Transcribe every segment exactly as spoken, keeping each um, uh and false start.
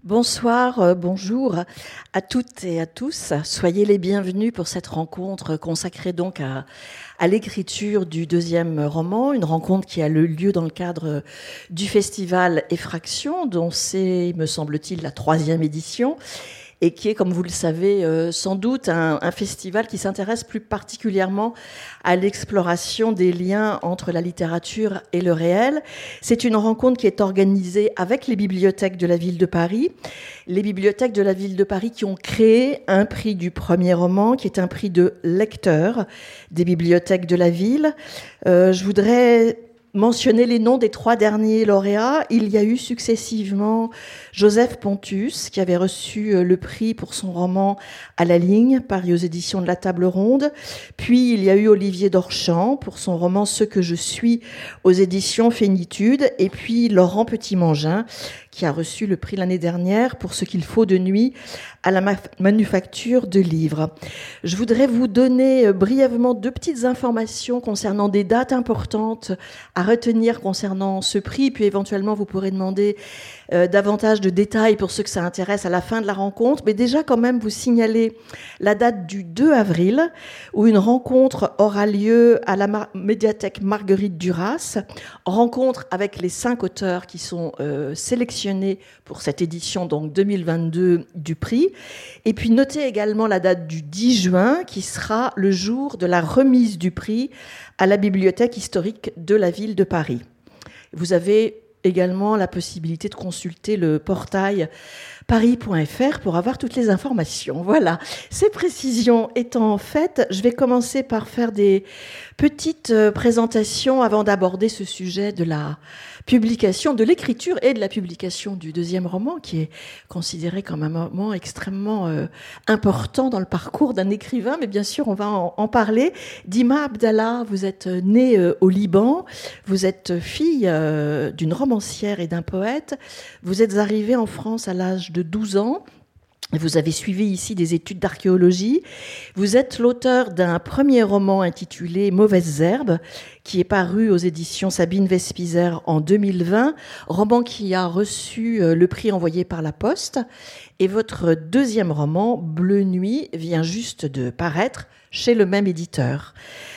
Bonsoir, euh, bonjour à toutes et à tous. Soyez les bienvenus pour cette rencontre consacrée donc à, à l'écriture du deuxième roman, une rencontre qui a le lieu dans le cadre du festival Effraction, dont c'est, me semble-t-il, la troisième édition, et qui est, comme vous le savez, euh, sans doute un, un festival qui s'intéresse plus particulièrement à l'exploration des liens entre la littérature et le réel. C'est une rencontre qui est organisée avec les bibliothèques de la ville de Paris, les bibliothèques de la ville de Paris qui ont créé un prix du premier roman, qui est un prix de lecteur des bibliothèques de la ville. Euh, je voudrais mentionner les noms des trois derniers lauréats. Il y a eu successivement Joseph Pontus, qui avait reçu le prix pour son roman À la ligne, paru aux éditions de la Table Ronde. Puis il y a eu Olivier Dorchamps pour son roman Ce que je suis aux éditions Fénitude. Et puis Laurent Petit-Mangin, qui a reçu le prix l'année dernière pour Ce qu'il faut de nuit à la manufacture de livres. Je voudrais vous donner brièvement deux petites informations concernant des dates importantes à retenir concernant ce prix, puis éventuellement vous pourrez demander euh, davantage de détails pour ceux que ça intéresse à la fin de la rencontre. Mais déjà quand même vous signaler la date du deux avril, où une rencontre aura lieu à la mar- médiathèque Marguerite Duras, rencontre avec les cinq auteurs qui sont euh, sélectionnés pour cette édition donc deux mille vingt-deux du prix. Et puis notez également la date du dix juin, qui sera le jour de la remise du prix à la bibliothèque historique de la ville de Paris. Vous avez également la possibilité de consulter le portail paris point f r pour avoir toutes les informations. Voilà, ces précisions étant faites, je vais commencer par faire des petites présentations avant d'aborder ce sujet de la publication, de l'écriture et de la publication du deuxième roman, qui est considéré comme un moment extrêmement euh, important dans le parcours d'un écrivain, mais bien sûr, on va en, en parler. Dima Abdallah, vous êtes née euh, au Liban, vous êtes fille euh, d'une romancière et d'un poète, vous êtes arrivée en France à l'âge de douze ans. Vous avez suivi ici des études d'archéologie. Vous êtes l'auteur d'un premier roman intitulé Mauvaises herbes, qui est paru aux éditions Sabine Vespizer en deux mille vingt, roman qui a reçu le prix envoyé par la Poste. Et votre deuxième roman, Bleu Nuit, vient juste de paraître chez le même éditeur.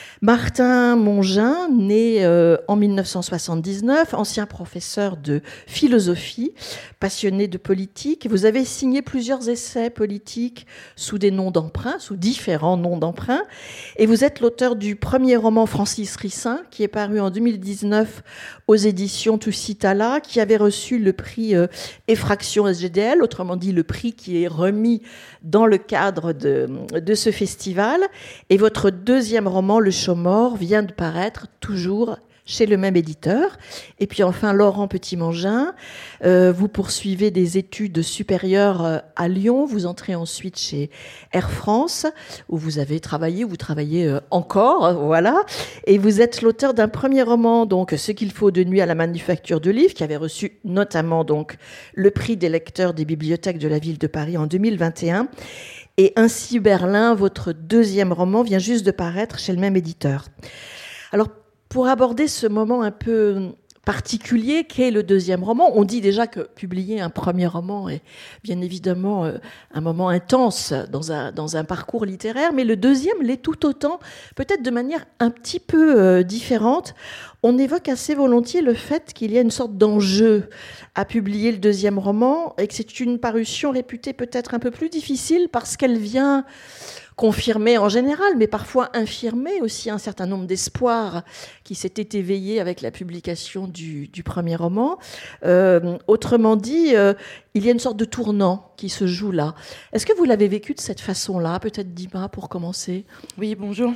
Martin Mongin, né euh, en dix-neuf cent soixante-dix-neuf, ancien professeur de philosophie, passionné de politique. Vous avez signé plusieurs essais politiques sous des noms d'emprunt, sous différents noms d'emprunt. Et vous êtes l'auteur du premier roman Francis Rissin, qui est paru en deux mille dix-neuf aux éditions Tusitala, qui avait reçu le prix euh, Effraction S G D L, autrement dit le prix qui est remis dans le cadre de, de ce festival. Et votre deuxième roman, Le Chaumort, vient de paraître toujours chez le même éditeur. Et puis enfin, Laurent Petit-Mangin, euh, vous poursuivez des études supérieures à Lyon, vous entrez ensuite chez Air France, où vous avez travaillé, où vous travaillez euh, encore, voilà, et vous êtes l'auteur d'un premier roman, donc Ce qu'il faut de nuit à la manufacture de livres, qui avait reçu notamment donc le prix des lecteurs des bibliothèques de la ville de Paris en deux mille vingt et un. Et Ainsi Berlin, votre deuxième roman, vient juste de paraître chez le même éditeur. Alors, pour aborder ce moment un peu particulier qu'est le deuxième roman, on dit déjà que publier un premier roman est bien évidemment un moment intense dans un, dans un parcours littéraire, mais le deuxième l'est tout autant, peut-être de manière un petit peu différente. On évoque assez volontiers le fait qu'il y a une sorte d'enjeu à publier le deuxième roman et que c'est une parution réputée peut-être un peu plus difficile parce qu'elle vient confirmer en général, mais parfois infirmer aussi un certain nombre d'espoirs qui s'étaient éveillés avec la publication du, du premier roman. Euh, autrement dit, euh, il y a une sorte de tournant qui se joue là. Est-ce que vous l'avez vécu de cette façon-là ? Peut-être Dima, pour commencer. Oui, bonjour.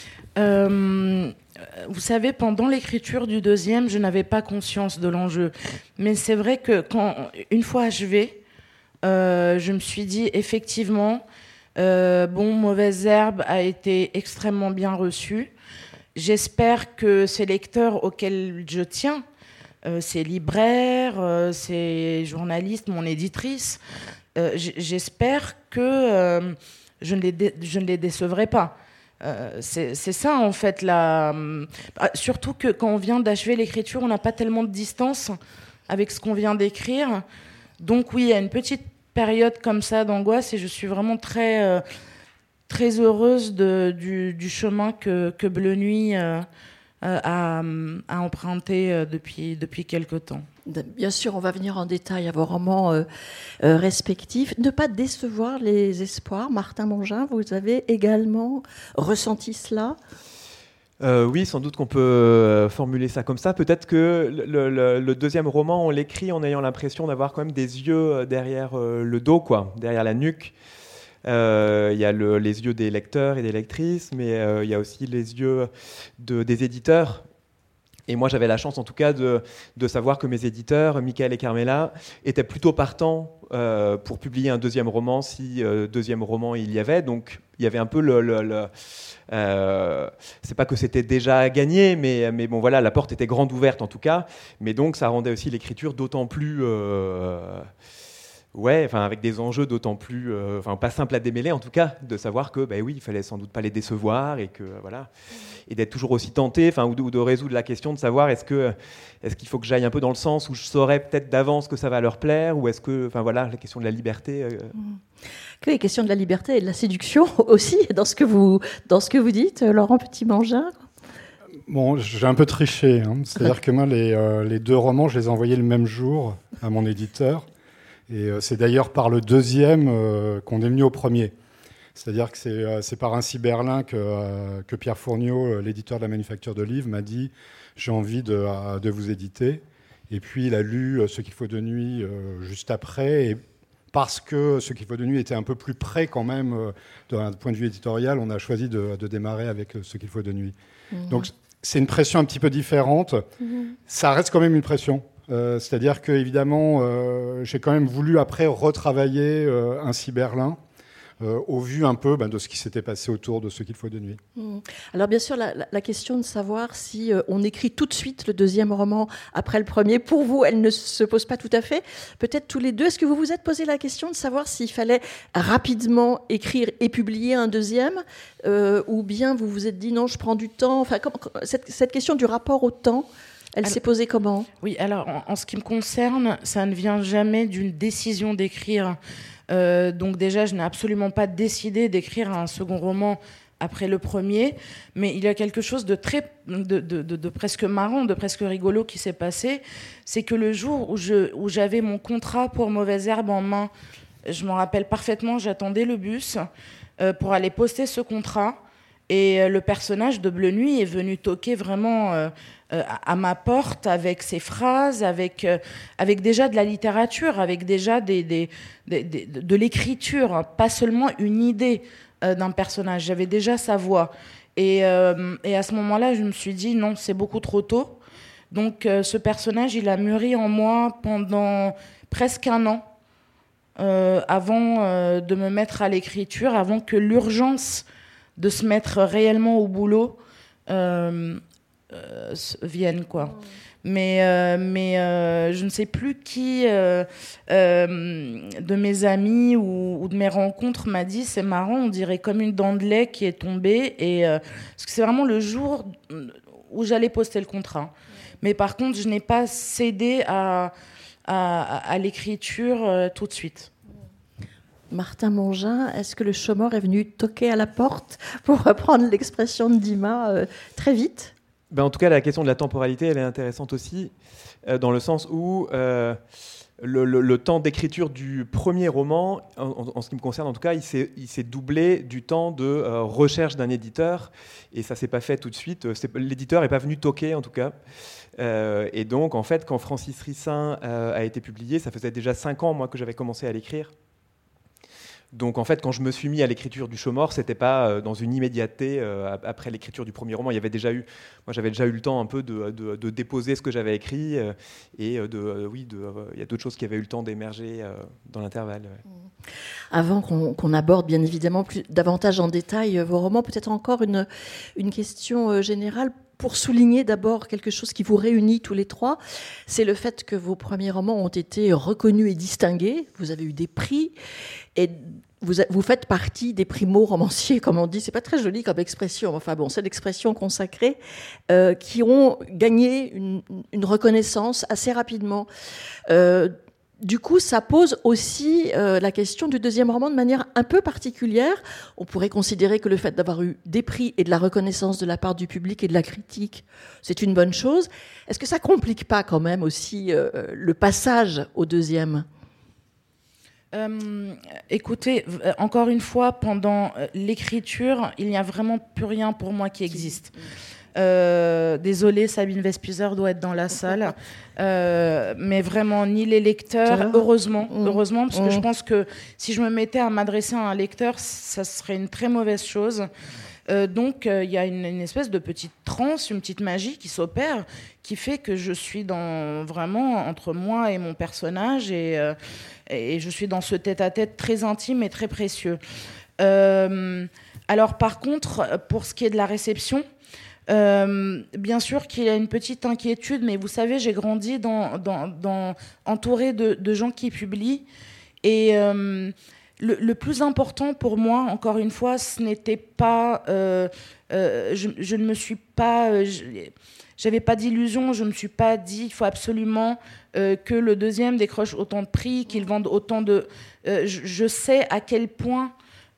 Euh, vous savez, pendant l'écriture du deuxième, je n'avais pas conscience de l'enjeu. Mais c'est vrai que quand, une fois achevé, euh, je me suis dit, effectivement, euh, bon, Mauvaises herbes a été extrêmement bien reçu. J'espère que ces lecteurs auxquels je tiens, euh, ces libraires, euh, ces journalistes, mon éditrice, euh, j'espère que euh, je ne les dé- je ne les décevrai pas. Euh, c'est, c'est ça en fait la... euh, surtout que quand on vient d'achever l'écriture, on n'a pas tellement de distance avec ce qu'on vient d'écrire, donc oui, il y a une petite période comme ça d'angoisse et je suis vraiment très, euh, très heureuse de, du, du chemin que, que Bleu Nuit euh, a, a emprunté euh, depuis, depuis quelque temps. Bien sûr, on va venir en détail à vos romans euh, euh, respectifs. Ne pas décevoir les espoirs. Martin Mongin, vous avez également ressenti cela ? Euh, oui, sans doute qu'on peut euh, formuler ça comme ça. Peut-être que le, le, le deuxième roman, on l'écrit en ayant l'impression d'avoir quand même des yeux derrière euh, le dos, quoi, derrière la nuque. Il euh, y a le, les yeux des lecteurs et des lectrices, mais il euh, y a aussi les yeux de, des éditeurs. Et moi, j'avais la chance, en tout cas, de, de savoir que mes éditeurs, Michael et Carmela, étaient plutôt partants euh, pour publier un deuxième roman, si euh, deuxième roman il y avait. Donc, il y avait un peu le... le, le euh, c'est pas que c'était déjà gagné, mais, mais bon, voilà, la porte était grande ouverte, en tout cas. Mais donc, ça rendait aussi l'écriture d'autant plus... Euh, Ouais, enfin avec des enjeux d'autant plus, euh, enfin pas simple à démêler en tout cas, de savoir que, ben oui, il fallait sans doute pas les décevoir et que voilà, et d'être toujours aussi tenté, enfin ou, ou de résoudre la question de savoir est-ce que, est-ce qu'il faut que j'aille un peu dans le sens où je saurais peut-être d'avance que ça va leur plaire, ou est-ce que, enfin voilà, la question de la liberté. Euh... Mmh. Que les questions de la liberté et de la séduction aussi dans ce que vous, dans ce que vous dites, Laurent Petit-Mangin. Bon, j'ai un peu triché, hein. C'est-à-dire que moi les, euh, les deux romans, je les ai envoyés le même jour à mon éditeur. Et c'est d'ailleurs par le deuxième euh, qu'on est venu au premier. C'est-à-dire que c'est, euh, c'est par un Cyberlin que, euh, que Pierre Fourniot, l'éditeur de la Manufacture de Livres, m'a dit « j'ai envie de, euh, de vous éditer ». Et puis il a lu euh, Ce qu'il faut de nuit euh, juste après. Et parce que Ce qu'il faut de nuit était un peu plus près quand même euh, d'un point de vue éditorial, on a choisi de, de démarrer avec Ce qu'il faut de nuit. Mmh. Donc c'est une pression un petit peu différente. Mmh. Ça reste quand même une pression. Euh, c'est-à-dire que évidemment, euh, j'ai quand même voulu après retravailler euh, un Cyberlin euh, au vu un peu ben, de ce qui s'était passé autour de Ce qu'il faut de nuit. Mmh. Alors bien sûr, la, la, la question de savoir si euh, on écrit tout de suite le deuxième roman après le premier, pour vous, elle ne se pose pas tout à fait. Peut-être tous les deux, est-ce que vous vous êtes posé la question de savoir s'il fallait rapidement écrire et publier un deuxième, euh, ou bien vous vous êtes dit non, je prends du temps. Enfin, comme, cette, cette question du rapport au temps, elle alors, s'est posée comment ? Oui, alors en, en ce qui me concerne, ça ne vient jamais d'une décision d'écrire. Euh, donc déjà, je n'ai absolument pas décidé d'écrire un second roman après le premier, mais il y a quelque chose de très, de, de, de, de presque marrant, de presque rigolo qui s'est passé. C'est que le jour où, je, où j'avais mon contrat pour Mauvaise Herbe en main, je m'en rappelle parfaitement, j'attendais le bus euh, pour aller poster ce contrat. Et euh, le personnage de Bleu Nuit est venu toquer vraiment euh, euh, à ma porte avec ses phrases, avec, euh, avec déjà de la littérature, avec déjà des, des, des, des, de l'écriture, hein, pas seulement une idée euh, d'un personnage. J'avais déjà sa voix. Et, euh, et à ce moment-là, je me suis dit non, c'est beaucoup trop tôt. Donc euh, ce personnage, il a mûri en moi pendant presque un an euh, avant euh, de me mettre à l'écriture, avant que l'urgence de se mettre réellement au boulot euh, euh, viennent, quoi. Mmh. Mais, euh, mais euh, je ne sais plus qui euh, euh, de mes amis ou, ou de mes rencontres m'a dit « c'est marrant, on dirait comme une dent de lait qui est tombée ». Et, euh, parce que c'est vraiment le jour où j'allais poster le contrat. Mmh. Mais par contre, je n'ai pas cédé à, à, à l'écriture euh, tout de suite. Martin Mongin, est-ce que le Chaumort est venu toquer à la porte, pour reprendre l'expression de Dima, euh, très vite ? Ben, en tout cas, la question de la temporalité, elle est intéressante aussi, euh, dans le sens où euh, le, le, le temps d'écriture du premier roman, en, en, en ce qui me concerne en tout cas, il s'est, il s'est doublé du temps de euh, recherche d'un éditeur, et ça ne s'est pas fait tout de suite. C'est, l'éditeur n'est pas venu toquer, en tout cas. Euh, et donc, en fait, quand Francis Rissin euh, a été publié, ça faisait déjà cinq ans, moi, que j'avais commencé à l'écrire. Donc en fait, quand je me suis mis à l'écriture du Chaumort, c'était pas euh, dans une immédiateté euh, après l'écriture du premier roman. Il y avait déjà eu, moi j'avais déjà eu le temps un peu de, de, de déposer ce que j'avais écrit euh, et de, euh, oui, de, euh, il y a d'autres choses qui avaient eu le temps d'émerger euh, dans l'intervalle. Ouais. Avant qu'on, qu'on aborde bien évidemment plus davantage en détail vos romans, peut-être encore une une question euh, générale. Pour souligner d'abord quelque chose qui vous réunit tous les trois, c'est le fait que vos premiers romans ont été reconnus et distingués. Vous avez eu des prix et vous, vous faites partie des primo-romanciers, comme on dit. C'est pas très joli comme expression. Enfin bon, c'est l'expression consacrée euh, qui ont gagné une, une reconnaissance assez rapidement. Euh, du coup, ça pose aussi euh, la question du deuxième roman de manière un peu particulière. On pourrait considérer que le fait d'avoir eu des prix et de la reconnaissance de la part du public et de la critique, c'est une bonne chose. Est-ce que ça complique pas quand même aussi euh, le passage au deuxième ? Euh, écoutez, euh, encore une fois, pendant euh, l'écriture, il n'y a vraiment plus rien pour moi qui existe. Euh, désolée, Sabine Vespizer doit être dans la salle, euh, mais vraiment ni les lecteurs, heureusement, mmh. heureusement, parce mmh. que je pense que si je me mettais à m'adresser à un lecteur, ça serait une très mauvaise chose. Euh, donc il euh, y a une, une espèce de petite transe, une petite magie qui s'opère, qui fait que je suis dans vraiment entre moi et mon personnage, et, euh, et je suis dans ce tête-à-tête très intime et très précieux. Euh, alors par contre, pour ce qui est de la réception, Euh, bien sûr qu'il y a une petite inquiétude, mais vous savez, j'ai grandi dans, dans, dans, entourée de, de gens qui publient. Et euh, le, le plus important pour moi, encore une fois, ce n'était pas... Euh, euh, je, je ne me suis pas... Euh, j'avais pas d'illusion, je ne me suis pas dit il faut absolument euh, que le deuxième décroche autant de prix, qu'il vende autant de... Euh, je, je sais à quel point...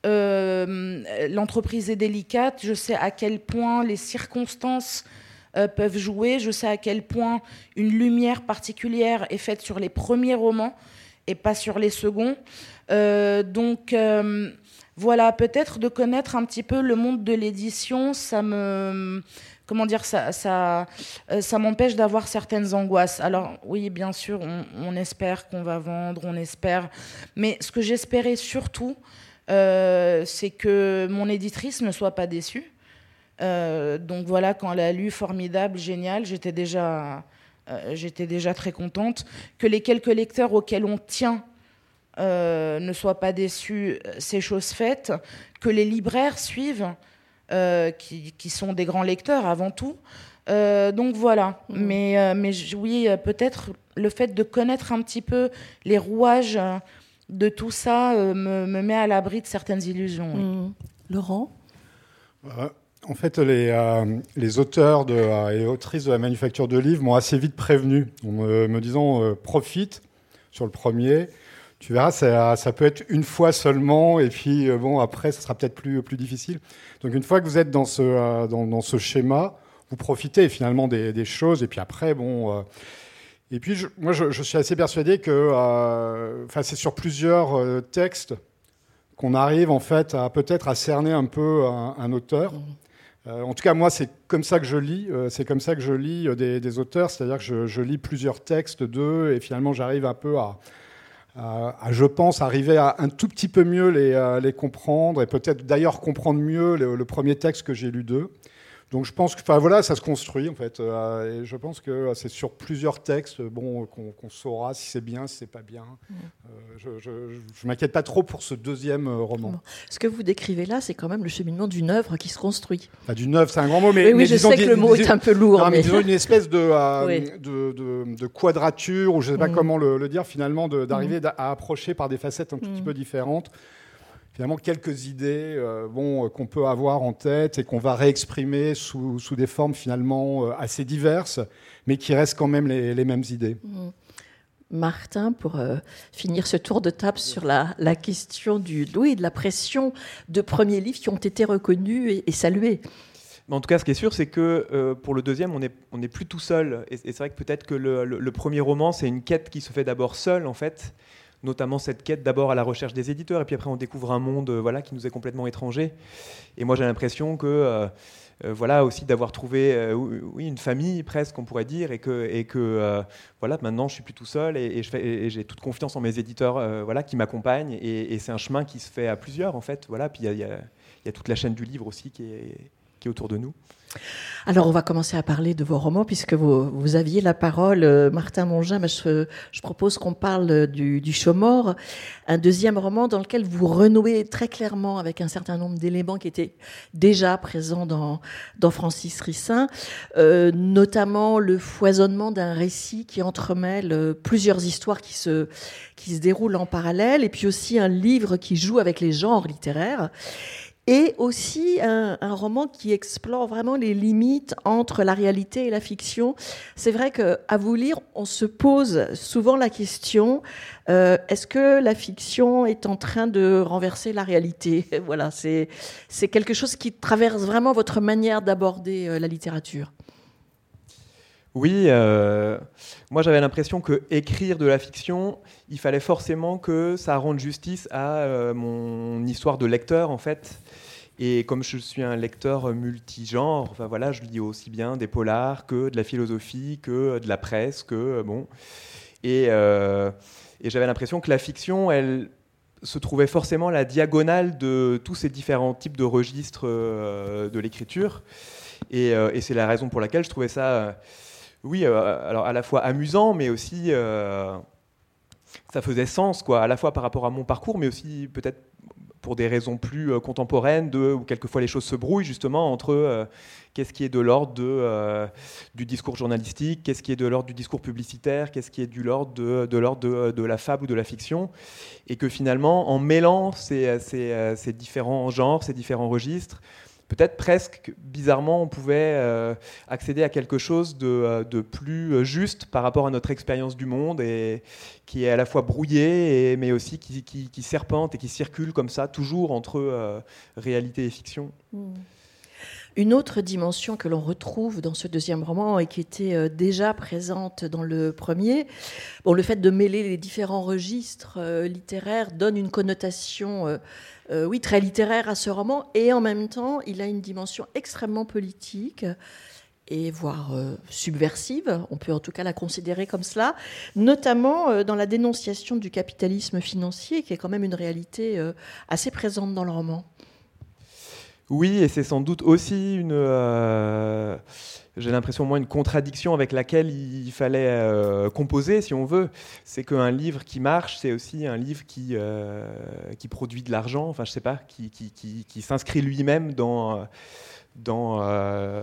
Euh, l'entreprise est délicate, je sais à quel point les circonstances euh, peuvent jouer, je sais à quel point une lumière particulière est faite sur les premiers romans et pas sur les seconds. Euh, donc euh, voilà, peut-être de connaître un petit peu le monde de l'édition, ça me... Comment dire, ça, ça, euh, ça m'empêche d'avoir certaines angoisses. Alors oui, bien sûr, on, on espère qu'on va vendre, on espère... Mais ce que j'espérais surtout, Euh, c'est que mon éditrice ne soit pas déçue. Euh, donc voilà, quand elle a lu Formidable, génial, j'étais déjà, euh, j'étais déjà très contente. Que les quelques lecteurs auxquels on tient euh, ne soient pas déçus, c'est chose faite. Que les libraires suivent, euh, qui, qui sont des grands lecteurs avant tout. Euh, donc voilà. Mmh. Mais, euh, mais oui, peut-être le fait de connaître un petit peu les rouages de tout ça euh, me, me met à l'abri de certaines illusions. Oui. Mmh. Laurent ? euh, En fait, les, euh, les auteurs de, euh, et autrices de la manufacture de livres m'ont assez vite prévenu, en me, me disant euh, profite sur le premier. Tu verras, ça, ça peut être une fois seulement, et puis euh, bon, après, ça sera peut-être plus, plus difficile. Donc, une fois que vous êtes dans ce, euh, dans, dans ce schéma, vous profitez finalement des, des choses, et puis après, bon. Euh, Et puis, je, moi, je, je suis assez persuadé que euh, c'est sur plusieurs euh, textes qu'on arrive en fait à peut-être à cerner un peu un, un auteur. Mmh. Euh, en tout cas, moi, c'est comme ça que je lis. Euh, c'est comme ça que je lis des, des auteurs, c'est-à-dire que je, je lis plusieurs textes d'eux et finalement, j'arrive un peu à, à, à, je pense, arriver à un tout petit peu mieux les, à les comprendre et peut-être d'ailleurs comprendre mieux le, le premier texte que j'ai lu d'eux. Donc je pense que, enfin voilà, ça se construit en fait. Euh, et je pense que c'est sur plusieurs textes, bon, qu'on, qu'on saura si c'est bien, si c'est pas bien. Mmh. Euh, je, je, je m'inquiète pas trop pour ce deuxième roman. Bon. Ce que vous décrivez là, c'est quand même le cheminement d'une œuvre qui se construit. Ah, d'une œuvre, c'est un grand mot, mais, oui, oui mais je disons, sais que le mot disons, est un peu lourd. Non, mais, mais... disons une espèce de, euh, oui. de, de, de quadrature, ou je sais pas mmh. comment le, le dire finalement, de, d'arriver mmh. à approcher par des facettes un tout mmh. petit peu différentes. Finalement, quelques idées euh, bon, qu'on peut avoir en tête et qu'on va réexprimer sous, sous des formes finalement euh, assez diverses, mais qui restent quand même les, les mêmes idées. Mmh. Martin, pour euh, finir ce tour de table sur la, la question du, oui, de la pression de premiers livres qui ont été reconnus et, et salués. Mais en tout cas, ce qui est sûr, c'est que euh, pour le deuxième, on n'est on est plus tout seul. Et, et c'est vrai que peut-être que le, le, le premier roman, c'est une quête qui se fait d'abord seule, en fait. Notamment cette quête d'abord à la recherche des éditeurs, et puis après on découvre un monde euh, voilà, qui nous est complètement étranger. Et moi j'ai l'impression que euh, euh, voilà aussi d'avoir trouvé euh, oui, une famille presque, on pourrait dire, et que, et que euh, voilà, maintenant je suis plus tout seul, et, et, je fais, et j'ai toute confiance en mes éditeurs euh, voilà, qui m'accompagnent, et, et c'est un chemin qui se fait à plusieurs en fait. Voilà. Puis il y, y, y a toute la chaîne du livre aussi qui est, qui est autour de nous. Alors, on va commencer à parler de vos romans, puisque vous, vous aviez la parole, euh, Martin Mongin. Mais je, je propose qu'on parle du, du Chaumort, un deuxième roman dans lequel vous renouez très clairement avec un certain nombre d'éléments qui étaient déjà présents dans, dans Francis Rissin, euh, notamment le foisonnement d'un récit qui entremêle euh, plusieurs histoires qui se, qui se déroulent en parallèle, et puis aussi un livre qui joue avec les genres littéraires. et aussi un, un roman qui explore vraiment les limites entre la réalité et la fiction. C'est vrai qu'à vous lire, on se pose souvent la question, euh, est-ce que la fiction est en train de renverser la réalité ? Voilà, c'est, c'est quelque chose qui traverse vraiment votre manière d'aborder euh, la littérature. Oui, euh, moi j'avais l'impression que écrire de la fiction, il fallait forcément que ça rende justice à euh, mon histoire de lecteur en fait. Et comme je suis un lecteur multigenre, enfin voilà, je lis aussi bien des polars que de la philosophie, que de la presse, que bon. Et, euh, et j'avais l'impression que la fiction, elle se trouvait forcément à la diagonale de tous ces différents types de registres euh, de l'écriture. Et, euh, et c'est la raison pour laquelle je trouvais ça. Euh, Oui, euh, alors à la fois amusant, mais aussi euh, ça faisait sens, quoi, à la fois par rapport à mon parcours, mais aussi peut-être pour des raisons plus euh, contemporaines, de, où quelquefois les choses se brouillent justement entre euh, qu'est-ce qui est de l'ordre de, euh, du discours journalistique, qu'est-ce qui est de l'ordre du discours publicitaire, qu'est-ce qui est de l'ordre de, de, l'ordre de, de la fable ou de la fiction, et que finalement, en mêlant ces, ces, ces différents genres, ces différents registres, peut-être presque bizarrement, on pouvait euh, accéder à quelque chose de, de plus juste par rapport à notre expérience du monde et qui est à la fois brouillé, et, mais aussi qui, qui, qui serpente et qui circule comme ça, toujours entre euh, réalité et fiction. Mmh. Une autre dimension que l'on retrouve dans ce deuxième roman et qui était déjà présente dans le premier, bon, le fait de mêler les différents registres euh, littéraires donne une connotation euh, euh, oui, très littéraire à ce roman, et en même temps, il a une dimension extrêmement politique et voire euh, subversive, on peut en tout cas la considérer comme cela, notamment euh, dans la dénonciation du capitalisme financier, qui est quand même une réalité euh, assez présente dans le roman. Oui, et c'est sans doute aussi une, euh, j'ai l'impression moi, une contradiction avec laquelle il fallait euh, composer, si on veut. C'est qu'un livre qui marche, c'est aussi un livre qui, euh, qui produit de l'argent, enfin je sais pas, qui, qui, qui, qui s'inscrit lui-même dans, dans euh,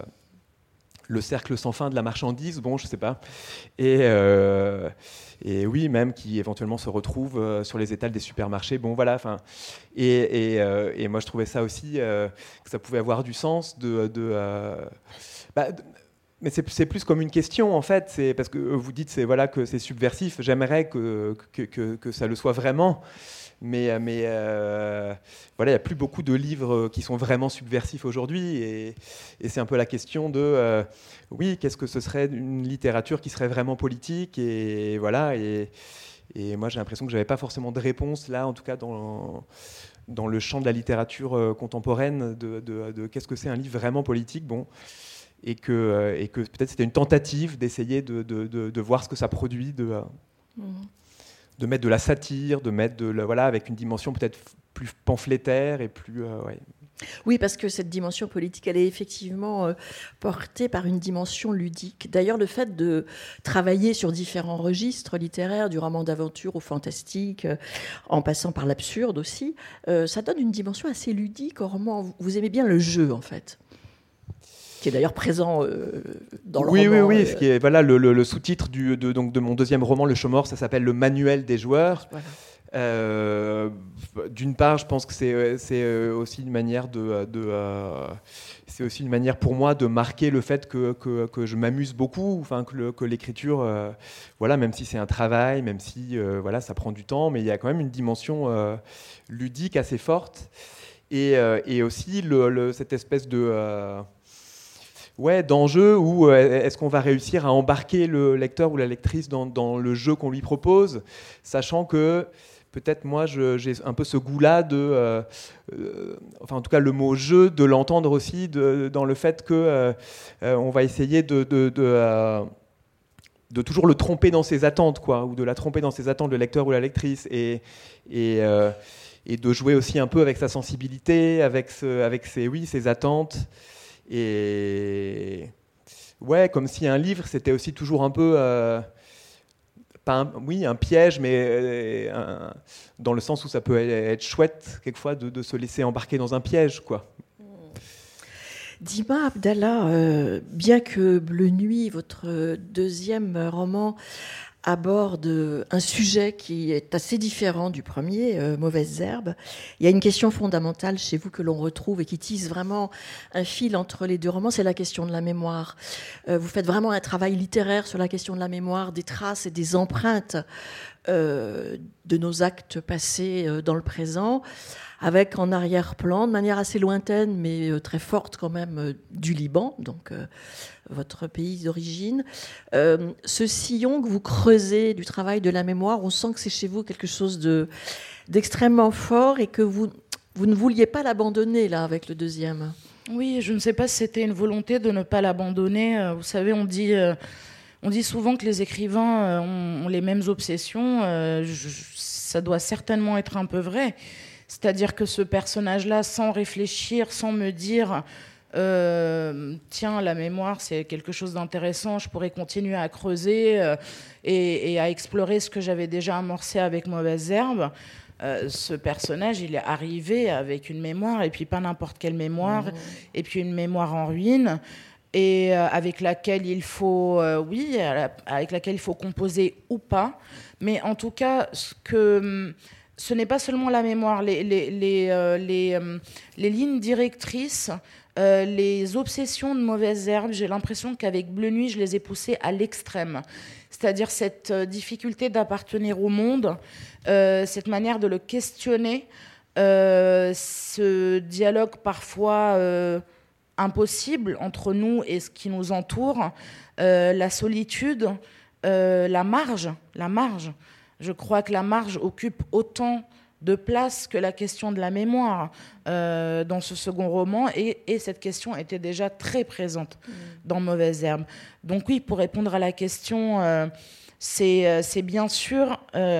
le cercle sans fin de la marchandise, bon, je sais pas. Et... Euh, Et oui, même qui éventuellement se retrouvent euh, sur les étals des supermarchés. Bon, voilà. Enfin, et, et, euh, et moi, je trouvais ça aussi euh, que ça pouvait avoir du sens de. de euh, bah, de mais c'est, c'est plus comme une question en fait. C'est parce que vous dites c'est voilà que c'est subversif. J'aimerais que que, que que ça le soit vraiment. Mais, mais euh, voilà, il n'y a plus beaucoup de livres qui sont vraiment subversifs aujourd'hui. Et, et c'est un peu la question de, euh, oui, qu'est-ce que ce serait une littérature qui serait vraiment politique ? Et voilà. Et, et moi, j'ai l'impression que je n'avais pas forcément de réponse là, en tout cas dans, dans le champ de la littérature contemporaine, de, de, de qu'est-ce que c'est un livre vraiment politique. Bon. Et que, et que peut-être c'était une tentative d'essayer de, de, de, de voir ce que ça produit. De, mmh. de mettre de la satire, de mettre de la, voilà, avec une dimension peut-être plus pamphlétaire et plus... Euh, ouais. Oui, parce que cette dimension politique, elle est effectivement euh, portée par une dimension ludique. D'ailleurs, le fait de travailler sur différents registres littéraires, du roman d'aventure au fantastique, euh, en passant par l'absurde aussi, euh, ça donne une dimension assez ludique au roman. Vous aimez bien le jeu, en fait, qui est d'ailleurs présent euh, dans le oui, roman. Oui, oui, euh... ce qui est voilà, le, le, le sous-titre du, de, donc, de mon deuxième roman, Le Chaumort, ça s'appelle « Le manuel des joueurs voilà. ». Euh, d'une part, je pense que c'est, c'est aussi une manière de, de euh, c'est aussi une manière pour moi de marquer le fait que, que, que je m'amuse beaucoup, enfin que, le, que l'écriture, euh, voilà, même si c'est un travail, même si euh, voilà, ça prend du temps, mais il y a quand même une dimension euh, ludique assez forte, et, euh, et aussi le, le, cette espèce de euh, ouais, d'enjeu où euh, est-ce qu'on va réussir à embarquer le lecteur ou la lectrice dans, dans le jeu qu'on lui propose, sachant que peut-être moi je, j'ai un peu ce goût-là de, euh, euh, enfin en tout cas le mot jeu, de l'entendre aussi de, dans le fait que euh, euh, on va essayer de, de, de, euh, de toujours le tromper dans ses attentes, quoi, ou de la tromper dans ses attentes, le lecteur ou la lectrice, et, et, euh, et de jouer aussi un peu avec sa sensibilité, avec, ce, avec ses, oui, ses attentes. Et ouais, comme si un livre, c'était aussi toujours un peu, euh, pas un, oui, un piège, mais euh, un, dans le sens où ça peut être chouette, quelquefois, de, de se laisser embarquer dans un piège, quoi. Dima Abdallah, euh, bien que Bleu Nuit, votre deuxième roman, aborde un sujet qui est assez différent du premier, euh, Mauvaises herbes. Il y a une question fondamentale chez vous que l'on retrouve et qui tisse vraiment un fil entre les deux romans, c'est la question de la mémoire. Euh, vous faites vraiment un travail littéraire sur la question de la mémoire, des traces et des empreintes euh, de nos actes passés euh, dans le présent, avec en arrière-plan, de manière assez lointaine, mais euh, très forte quand même, euh, du Liban, donc euh, votre pays d'origine. Euh, ce sillon que vous creusez du travail de la mémoire, on sent que c'est chez vous quelque chose de, d'extrêmement fort et que vous, vous ne vouliez pas l'abandonner, là, avec le deuxième. Oui, je ne sais pas si c'était une volonté de ne pas l'abandonner. Vous savez, on dit... Euh On dit souvent que les écrivains ont, ont les mêmes obsessions. Euh, je, ça doit certainement être un peu vrai. C'est-à-dire que ce personnage-là, sans réfléchir, sans me dire euh, « Tiens, la mémoire, c'est quelque chose d'intéressant, je pourrais continuer à creuser euh, et, et à explorer ce que j'avais déjà amorcé avec Mauvaises herbes », euh, ce personnage, il est arrivé avec une mémoire, et puis pas n'importe quelle mémoire, mmh. et puis une mémoire en ruine, et euh, avec laquelle il faut, euh, oui, avec laquelle il faut composer ou pas. Mais en tout cas, ce, que, ce n'est pas seulement la mémoire. Les, les, les, euh, les, euh, les lignes directrices, euh, les obsessions de Mauvaises herbes, j'ai l'impression qu'avec Bleu Nuit, je les ai poussées à l'extrême. C'est-à-dire cette euh, difficulté d'appartenir au monde, euh, cette manière de le questionner, euh, ce dialogue parfois... Euh, impossible entre nous et ce qui nous entoure, euh, la solitude, euh, la marge, la marge. Je crois que la marge occupe autant de place que la question de la mémoire euh, dans ce second roman, et, et cette question était déjà très présente mmh. dans Mauvaises herbes. Donc oui, pour répondre à la question, euh, c'est, c'est bien sûr,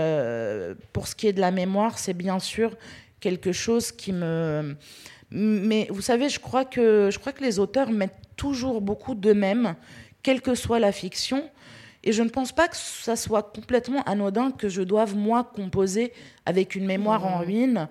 euh, pour ce qui est de la mémoire, c'est bien sûr quelque chose qui me... Mais vous savez, je crois que, je crois que les auteurs mettent toujours beaucoup d'eux-mêmes, quelle que soit la fiction. Et je ne pense pas que ça soit complètement anodin que je doive, moi, composer avec une mémoire mmh. en ruine.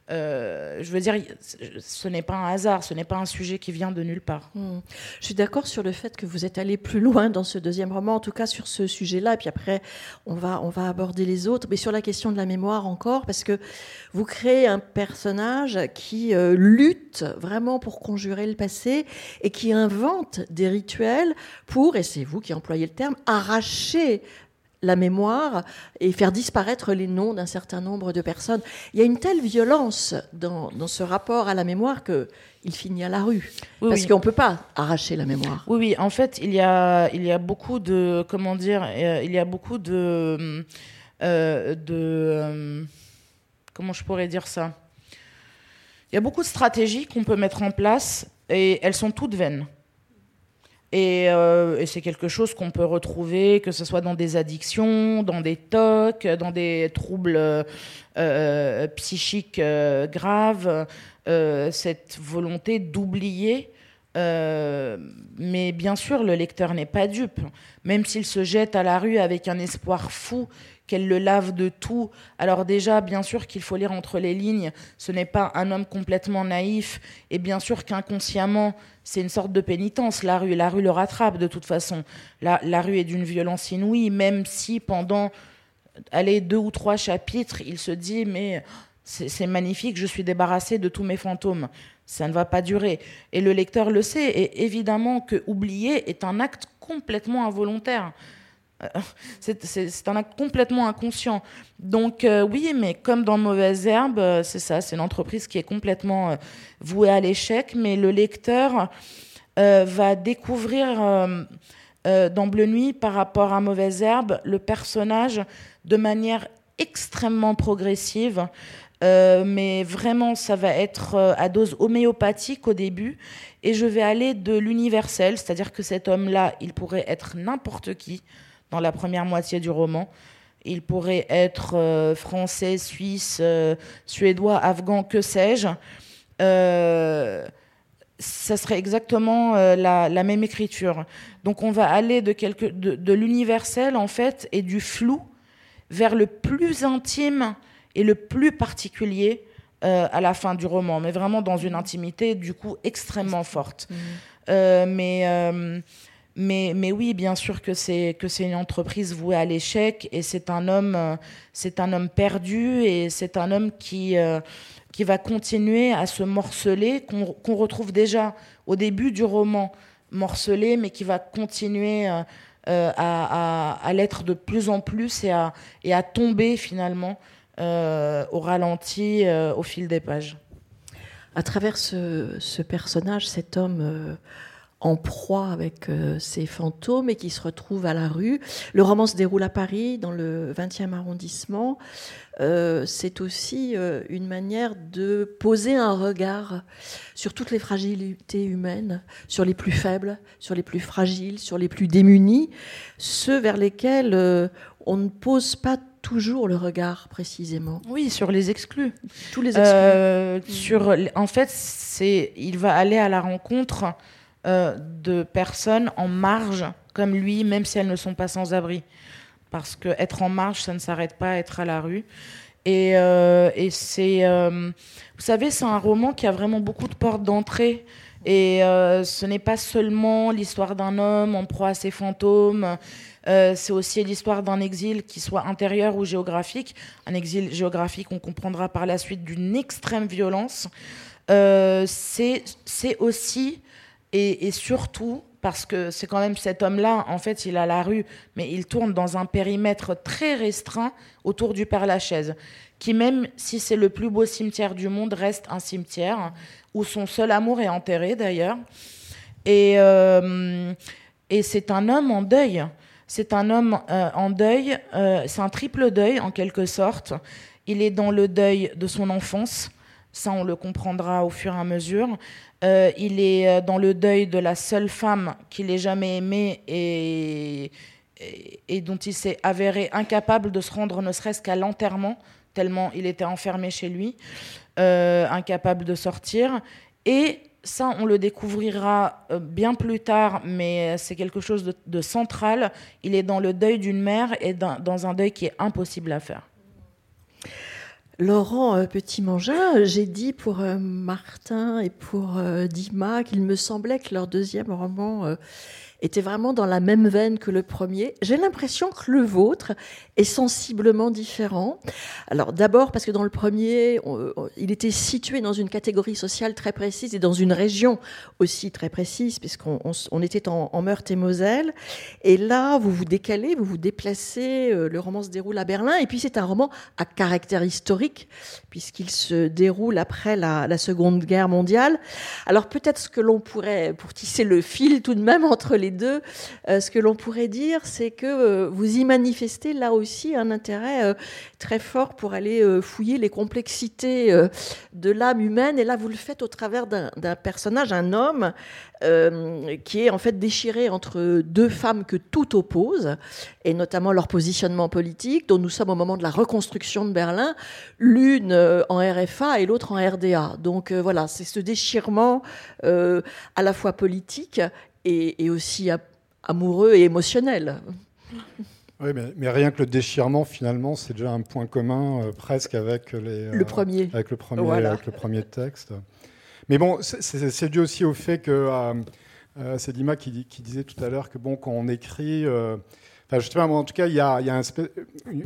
Euh, je veux dire, ce n'est pas un hasard, ce n'est pas un sujet qui vient de nulle part. Mmh. Je suis d'accord sur le fait que vous êtes allé plus loin dans ce deuxième roman, en tout cas sur ce sujet-là, et puis après, on va, on va aborder les autres, mais sur la question de la mémoire encore, parce que vous créez un personnage qui euh, lutte vraiment pour conjurer le passé et qui invente des rituels pour, et c'est vous qui employez le terme, arracher la mémoire et faire disparaître les noms d'un certain nombre de personnes. Il y a une telle violence dans, dans ce rapport à la mémoire qu'il finit à la rue. Oui, parce oui. qu'on ne peut pas arracher la mémoire. Oui, oui. En fait, il y a, il y a beaucoup de... Comment dire euh, Il y a beaucoup de... Euh, de euh, comment je pourrais dire ça Il y a beaucoup de stratégies qu'on peut mettre en place et elles sont toutes vaines. Et, euh, et c'est quelque chose qu'on peut retrouver, que ce soit dans des addictions, dans des tocs, dans des troubles euh, psychiques euh, graves, euh, cette volonté d'oublier. Euh, mais bien sûr, le lecteur n'est pas dupe. Même s'il se jette à la rue avec un espoir fou qu'elle le lave de tout. Alors déjà, bien sûr qu'il faut lire entre les lignes. Ce n'est pas un homme complètement naïf. Et bien sûr qu'inconsciemment, c'est une sorte de pénitence. La rue, la rue le rattrape de toute façon. La, la rue est d'une violence inouïe, même si pendant allez, deux ou trois chapitres, il se dit « mais c'est, c'est magnifique, je suis débarrassé de tous mes fantômes ». Ça ne va pas durer. Et le lecteur le sait. Et évidemment que oublier est un acte complètement involontaire. C'est, c'est, c'est un acte complètement inconscient. Donc euh, oui, mais comme dans Mauvaises herbes, euh, c'est ça, c'est une entreprise qui est complètement euh, vouée à l'échec, mais le lecteur euh, va découvrir euh, euh, dans Bleu Nuit, par rapport à Mauvaises herbes, le personnage de manière extrêmement progressive. Euh, mais vraiment, ça va être euh, à dose homéopathique au début, et je vais aller de l'universel, c'est-à-dire que cet homme-là, il pourrait être n'importe qui dans la première moitié du roman. Il pourrait être euh, français, suisse, euh, suédois, afghan, que sais-je. Euh, ça serait exactement euh, la, la même écriture. Donc on va aller de, quelque, de, de l'universel, en fait, et du flou vers le plus intime et le plus particulier euh, à la fin du roman, mais vraiment dans une intimité, du coup, extrêmement forte. Mmh. Euh, mais... Euh, Mais, mais oui, bien sûr que c'est, que c'est une entreprise vouée à l'échec, et c'est un homme, euh, c'est un homme perdu, et c'est un homme qui, euh, qui va continuer à se morceler, qu'on, qu'on retrouve déjà au début du roman morcelé, mais qui va continuer euh, euh, à, à, à l'être de plus en plus, et à, et à tomber finalement euh, au ralenti euh, au fil des pages. À travers ce, ce personnage, cet homme euh, en proie avec euh, ses fantômes et qui se retrouve à la rue, le roman se déroule à Paris, dans le vingtième arrondissement. Euh, c'est aussi euh, une manière de poser un regard sur toutes les fragilités humaines, sur les plus faibles, sur les plus fragiles, sur les plus démunis, ceux vers lesquels euh, on ne pose pas toujours le regard précisément. Oui, sur les exclus. Tous les exclus. Euh, sur, en fait, c'est, il va aller à la rencontre euh, de personnes en marge, comme lui, même si elles ne sont pas sans abri. Parce qu'être en marge, ça ne s'arrête pas à être à la rue. Et, euh, et c'est... Euh, vous savez, c'est un roman qui a vraiment beaucoup de portes d'entrée. Et euh, ce n'est pas seulement l'histoire d'un homme en proie à ses fantômes, euh, c'est aussi l'histoire d'un exil qui soit intérieur ou géographique. Un exil géographique, on comprendra par la suite, d'une extrême violence. Euh, c'est, c'est aussi, et, et surtout, parce que c'est quand même cet homme-là, en fait, il a la rue, mais il tourne dans un périmètre très restreint autour du Père-Lachaise, qui, même si c'est le plus beau cimetière du monde, reste un cimetière où son seul amour est enterré, d'ailleurs. Et, euh, et c'est un homme en deuil. C'est un homme euh, en deuil. Euh, c'est un triple deuil, en quelque sorte. Il est dans le deuil de son enfance. Ça, on le comprendra au fur et à mesure. Euh, il est dans le deuil de la seule femme qu'il ait jamais aimée et, et, et dont il s'est avéré incapable de se rendre ne serait-ce qu'à l'enterrement, tellement il était enfermé chez lui, euh, incapable de sortir. Et ça, on le découvrira bien plus tard, mais c'est quelque chose de, de central. Il est dans le deuil d'une mère et dans, dans un deuil qui est impossible à faire. Laurent euh, Petit-Mangin, j'ai dit pour euh, Martin et pour euh, Dima qu'il me semblait que leur deuxième roman euh, était vraiment dans la même veine que le premier. J'ai l'impression que le vôtre est sensiblement différent. Alors d'abord parce que dans le premier, on, on, il était situé dans une catégorie sociale très précise et dans une région aussi très précise, puisqu'on on, on était en, en Meurthe-et-Moselle. Et là, vous vous décalez, vous vous déplacez, euh, le roman se déroule à Berlin, et puis c'est un roman à caractère historique, puisqu'il se déroule après la, la Seconde Guerre mondiale. Alors peut-être ce que l'on pourrait, pour tisser le fil tout de même entre les deux, euh, ce que l'on pourrait dire, c'est que euh, vous y manifestez là aussi un intérêt euh, très fort pour aller euh, fouiller les complexités euh, de l'âme humaine. Et là, vous le faites au travers d'un, d'un personnage, un homme, euh, qui est en fait déchiré entre deux femmes que tout oppose, et notamment leur positionnement politique, dont nous sommes au moment de la reconstruction de Berlin, l'une euh, en R F A et l'autre en R D A. Donc euh, voilà, c'est ce déchirement euh, à la fois politique et, et aussi a, amoureux et émotionnel. Oui, mais, mais rien que le déchirement, finalement, c'est déjà un point commun euh, presque avec, les, le premier. Euh, avec, le premier, voilà. avec le premier texte. Mais bon, c'est, c'est, c'est dû aussi au fait que, euh, euh, c'est Dima qui, qui disait tout à l'heure que bon, quand on écrit, euh, enfin, je sais pas, en tout cas, il y a, y a un espèce, une,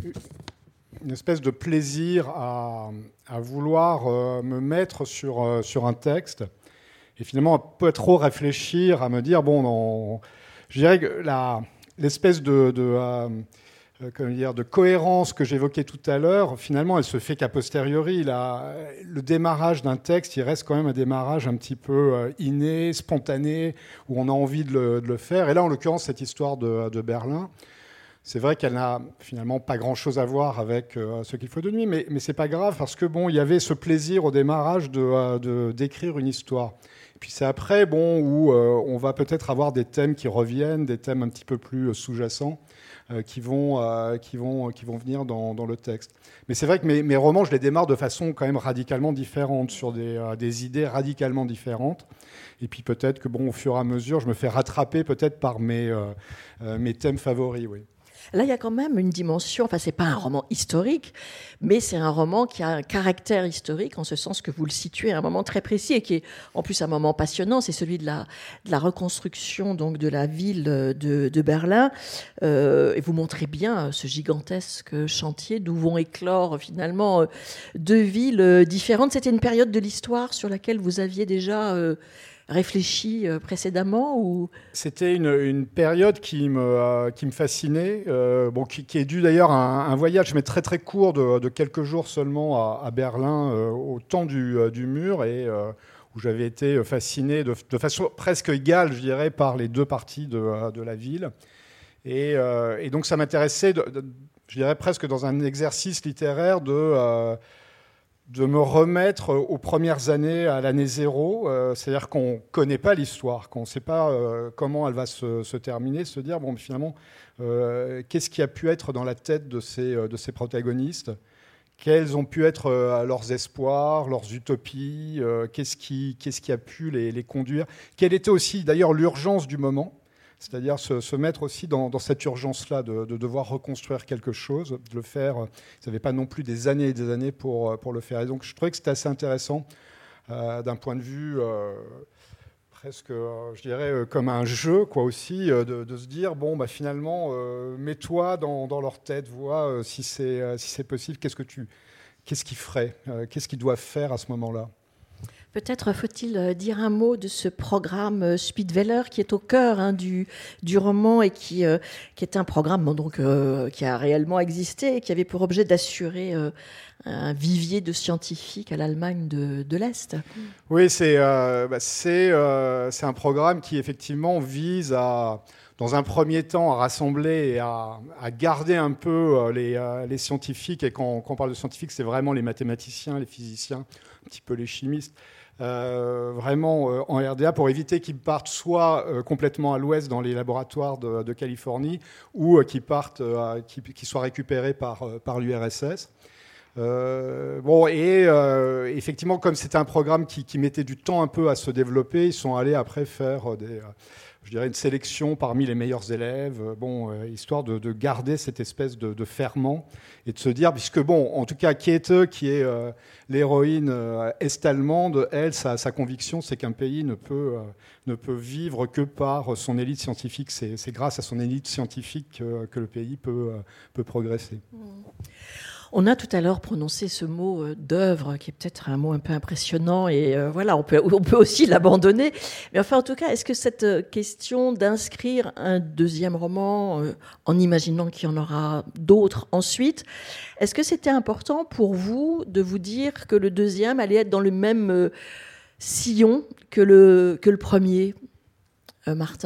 une espèce de plaisir à, à vouloir euh, me mettre sur, euh, sur un texte. Et finalement, pas trop réfléchir, à me dire, bon, on, je dirais que la, l'espèce de, de, euh, comment dire, de cohérence que j'évoquais tout à l'heure, finalement, elle se fait qu'a posteriori. La, le démarrage d'un texte, il reste quand même un démarrage un petit peu inné, spontané, où on a envie de le, de le faire. Et là, en l'occurrence, cette histoire de, de Berlin, c'est vrai qu'elle n'a finalement pas grand-chose à voir avec euh, ce qu'il faut de nuit, mais, mais c'est pas grave, parce que bon, il y avait ce plaisir au démarrage de, de, d'écrire une histoire. Puis c'est après, bon, où euh, on va peut-être avoir des thèmes qui reviennent, des thèmes un petit peu plus sous-jacents, euh, qui vont, euh, qui vont, qui vont venir dans, dans le texte. Mais c'est vrai que mes, mes romans, je les démarre de façon quand même radicalement différente, sur des, euh, des idées radicalement différentes. Et puis peut-être que, bon, au fur et à mesure, je me fais rattraper peut-être par mes, euh, euh, mes thèmes favoris, oui. Là, il y a quand même une dimension, enfin, c'est pas un roman historique, mais c'est un roman qui a un caractère historique, en ce sens que vous le situez à un moment très précis, et qui est en plus un moment passionnant, c'est celui de la, de la reconstruction donc, de la ville de, de Berlin. Euh, et vous montrez bien ce gigantesque chantier d'où vont éclore finalement deux villes différentes. C'était une période de l'histoire sur laquelle vous aviez déjà... Euh, réfléchi précédemment ou... C'était une, une période qui me, euh, qui me fascinait, euh, bon, qui, qui est due d'ailleurs à un, un voyage mais très très court de, de quelques jours seulement à, à Berlin euh, au temps du, euh, du mur et euh, où j'avais été fasciné de, de façon presque égale, je dirais, par les deux parties de, de la ville. Et, euh, et donc ça m'intéressait, de, de, je dirais presque dans un exercice littéraire de... Euh, de me remettre aux premières années, à l'année zéro, euh, c'est-à-dire qu'on ne connaît pas l'histoire, qu'on ne sait pas euh, comment elle va se, se terminer, se dire, bon, finalement, euh, qu'est-ce qui a pu être dans la tête de ces, de ces protagonistes, quels ont pu être euh, leurs espoirs, leurs utopies, euh, qu'est-ce qui, qu'est-ce qui a pu les, les conduire, quelle était aussi d'ailleurs l'urgence du moment, c'est-à-dire se, se mettre aussi dans, dans cette urgence-là de, de devoir reconstruire quelque chose, de le faire. Ils n'avaient pas non plus des années et des années pour, pour le faire. Et donc je trouvais que c'était assez intéressant euh, d'un point de vue euh, presque, euh, je dirais, euh, comme un jeu, quoi aussi, euh, de, de se dire, bon, bah, finalement, euh, mets-toi dans, dans leur tête, vois euh, si c'est euh, si c'est possible, qu'est-ce que tu, qu'est-ce qu'ils feraient, euh, qu'est-ce qu'ils doivent faire à ce moment-là. Peut-être faut-il dire un mot de ce programme Spiedweller qui est au cœur hein, du, du roman et qui, euh, qui est un programme bon, donc, euh, qui a réellement existé et qui avait pour objet d'assurer euh, un vivier de scientifiques à l'Allemagne de, de l'Est. Oui, c'est, euh, bah, c'est, euh, c'est un programme qui effectivement vise à, dans un premier temps, à rassembler et à, à garder un peu les, euh, les scientifiques. Et quand, quand on parle de scientifiques, c'est vraiment les mathématiciens, les physiciens, un petit peu les chimistes. Euh, vraiment euh, en R D A pour éviter qu'ils partent soit euh, complètement à l'ouest dans les laboratoires de, de Californie ou euh, qu'ils partent, euh, qu'ils, qu'ils soient récupérés par, euh, par l'U R S S. Euh, bon, et euh, effectivement, comme c'était un programme qui, qui mettait du temps un peu à se développer, ils sont allés après faire des, euh, je dirais une sélection parmi les meilleurs élèves, euh, bon, euh, histoire de, de garder cette espèce de, de ferment et de se dire, puisque bon, en tout cas, Käthe, qui est euh, l'héroïne euh, est-allemande, elle, sa, sa conviction, c'est qu'un pays ne peut, euh, ne peut vivre que par son élite scientifique. C'est, c'est grâce à son élite scientifique euh, que le pays peut, euh, peut progresser. Mmh. On a tout à l'heure prononcé ce mot euh, d'œuvre, qui est peut-être un mot un peu impressionnant, et euh, voilà, on peut, on peut aussi l'abandonner. Mais enfin, en tout cas, est-ce que cette question d'inscrire un deuxième roman, euh, en imaginant qu'il y en aura d'autres ensuite, est-ce que c'était important pour vous de vous dire que le deuxième allait être dans le même euh, sillon que le, que le premier, euh, Martin ?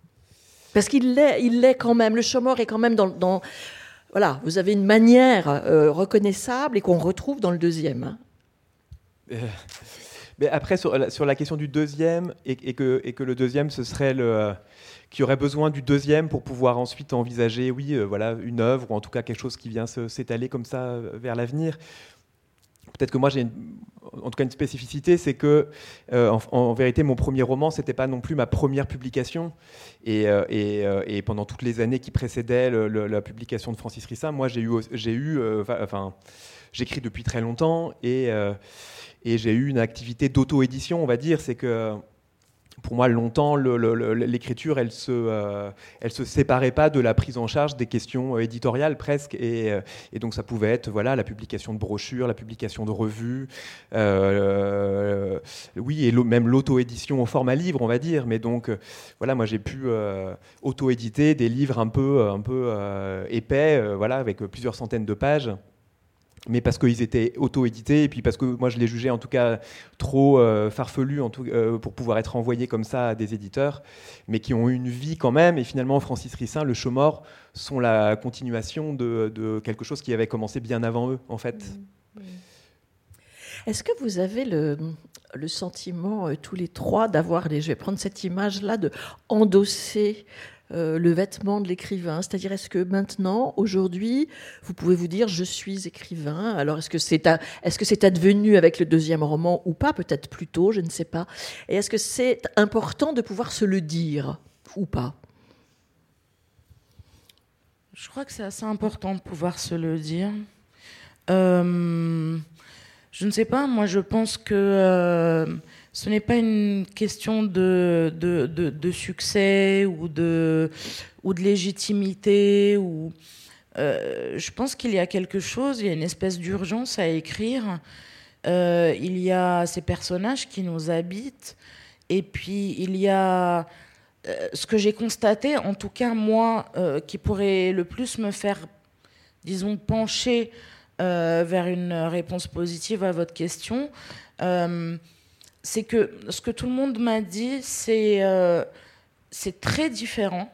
Parce qu'il l'est, il l'est quand même, le Chomor est quand même dans... dans Voilà, vous avez une manière euh, reconnaissable et qu'on retrouve dans le deuxième. Hein. Euh, mais après, sur la, sur la question du deuxième, et, et, que, et que le deuxième, ce serait le... Euh, qui aurait besoin du deuxième pour pouvoir ensuite envisager, oui, euh, voilà, une œuvre, ou en tout cas quelque chose qui vient se, s'étaler comme ça euh, vers l'avenir. Peut-être que moi, j'ai une, en tout cas une spécificité, c'est que, euh, en, en vérité, mon premier roman, c'était pas non plus ma première publication. Et, euh, et, euh, et pendant toutes les années qui précédaient le, le, la publication de Francis Rissa, moi, j'ai eu, j'ai eu, euh, enfin, j'écris depuis très longtemps et, euh, et j'ai eu une activité d'auto-édition, on va dire. C'est que pour moi, longtemps, le, le, l'écriture, elle se, euh, elle se séparait pas de la prise en charge des questions euh, éditoriales presque, et, euh, et donc ça pouvait être, voilà, la publication de brochures, la publication de revues, euh, euh, oui, et même l'auto-édition au format livre, on va dire. Mais donc, euh, voilà, moi j'ai pu euh, auto-éditer des livres un peu, un peu euh, épais, euh, voilà, avec plusieurs centaines de pages. Mais parce qu'ils étaient auto-édités, et puis parce que moi je les jugeais en tout cas trop euh, farfelus en tout, euh, pour pouvoir être envoyés comme ça à des éditeurs, mais qui ont eu une vie quand même. Et finalement, Francis Rissa, le Chomor, sont la continuation de, de quelque chose qui avait commencé bien avant eux, en fait. Mmh. Est-ce que vous avez le, le sentiment, euh, tous les trois, d'avoir, les, je vais prendre cette image-là, de endosser Euh, le vêtement de l'écrivain, c'est-à-dire est-ce que maintenant, aujourd'hui, vous pouvez vous dire je suis écrivain, alors est-ce que c'est, à, est-ce que c'est advenu avec le deuxième roman ou pas, peut-être plus tôt, je ne sais pas, et est-ce que c'est important de pouvoir se le dire ou pas ? Je crois que c'est assez important de pouvoir se le dire. Euh, je ne sais pas, moi je pense que euh, ce n'est pas une question de, de, de, de succès ou de, ou de légitimité. Ou, euh, je pense qu'il y a quelque chose, il y a une espèce d'urgence à écrire. Euh, il y a ces personnages qui nous habitent, et puis il y a euh, ce que j'ai constaté, en tout cas moi, euh, qui pourrait le plus me faire, disons, pencher euh, vers une réponse positive à votre question, euh, c'est que ce que tout le monde m'a dit, c'est euh, c'est très différent,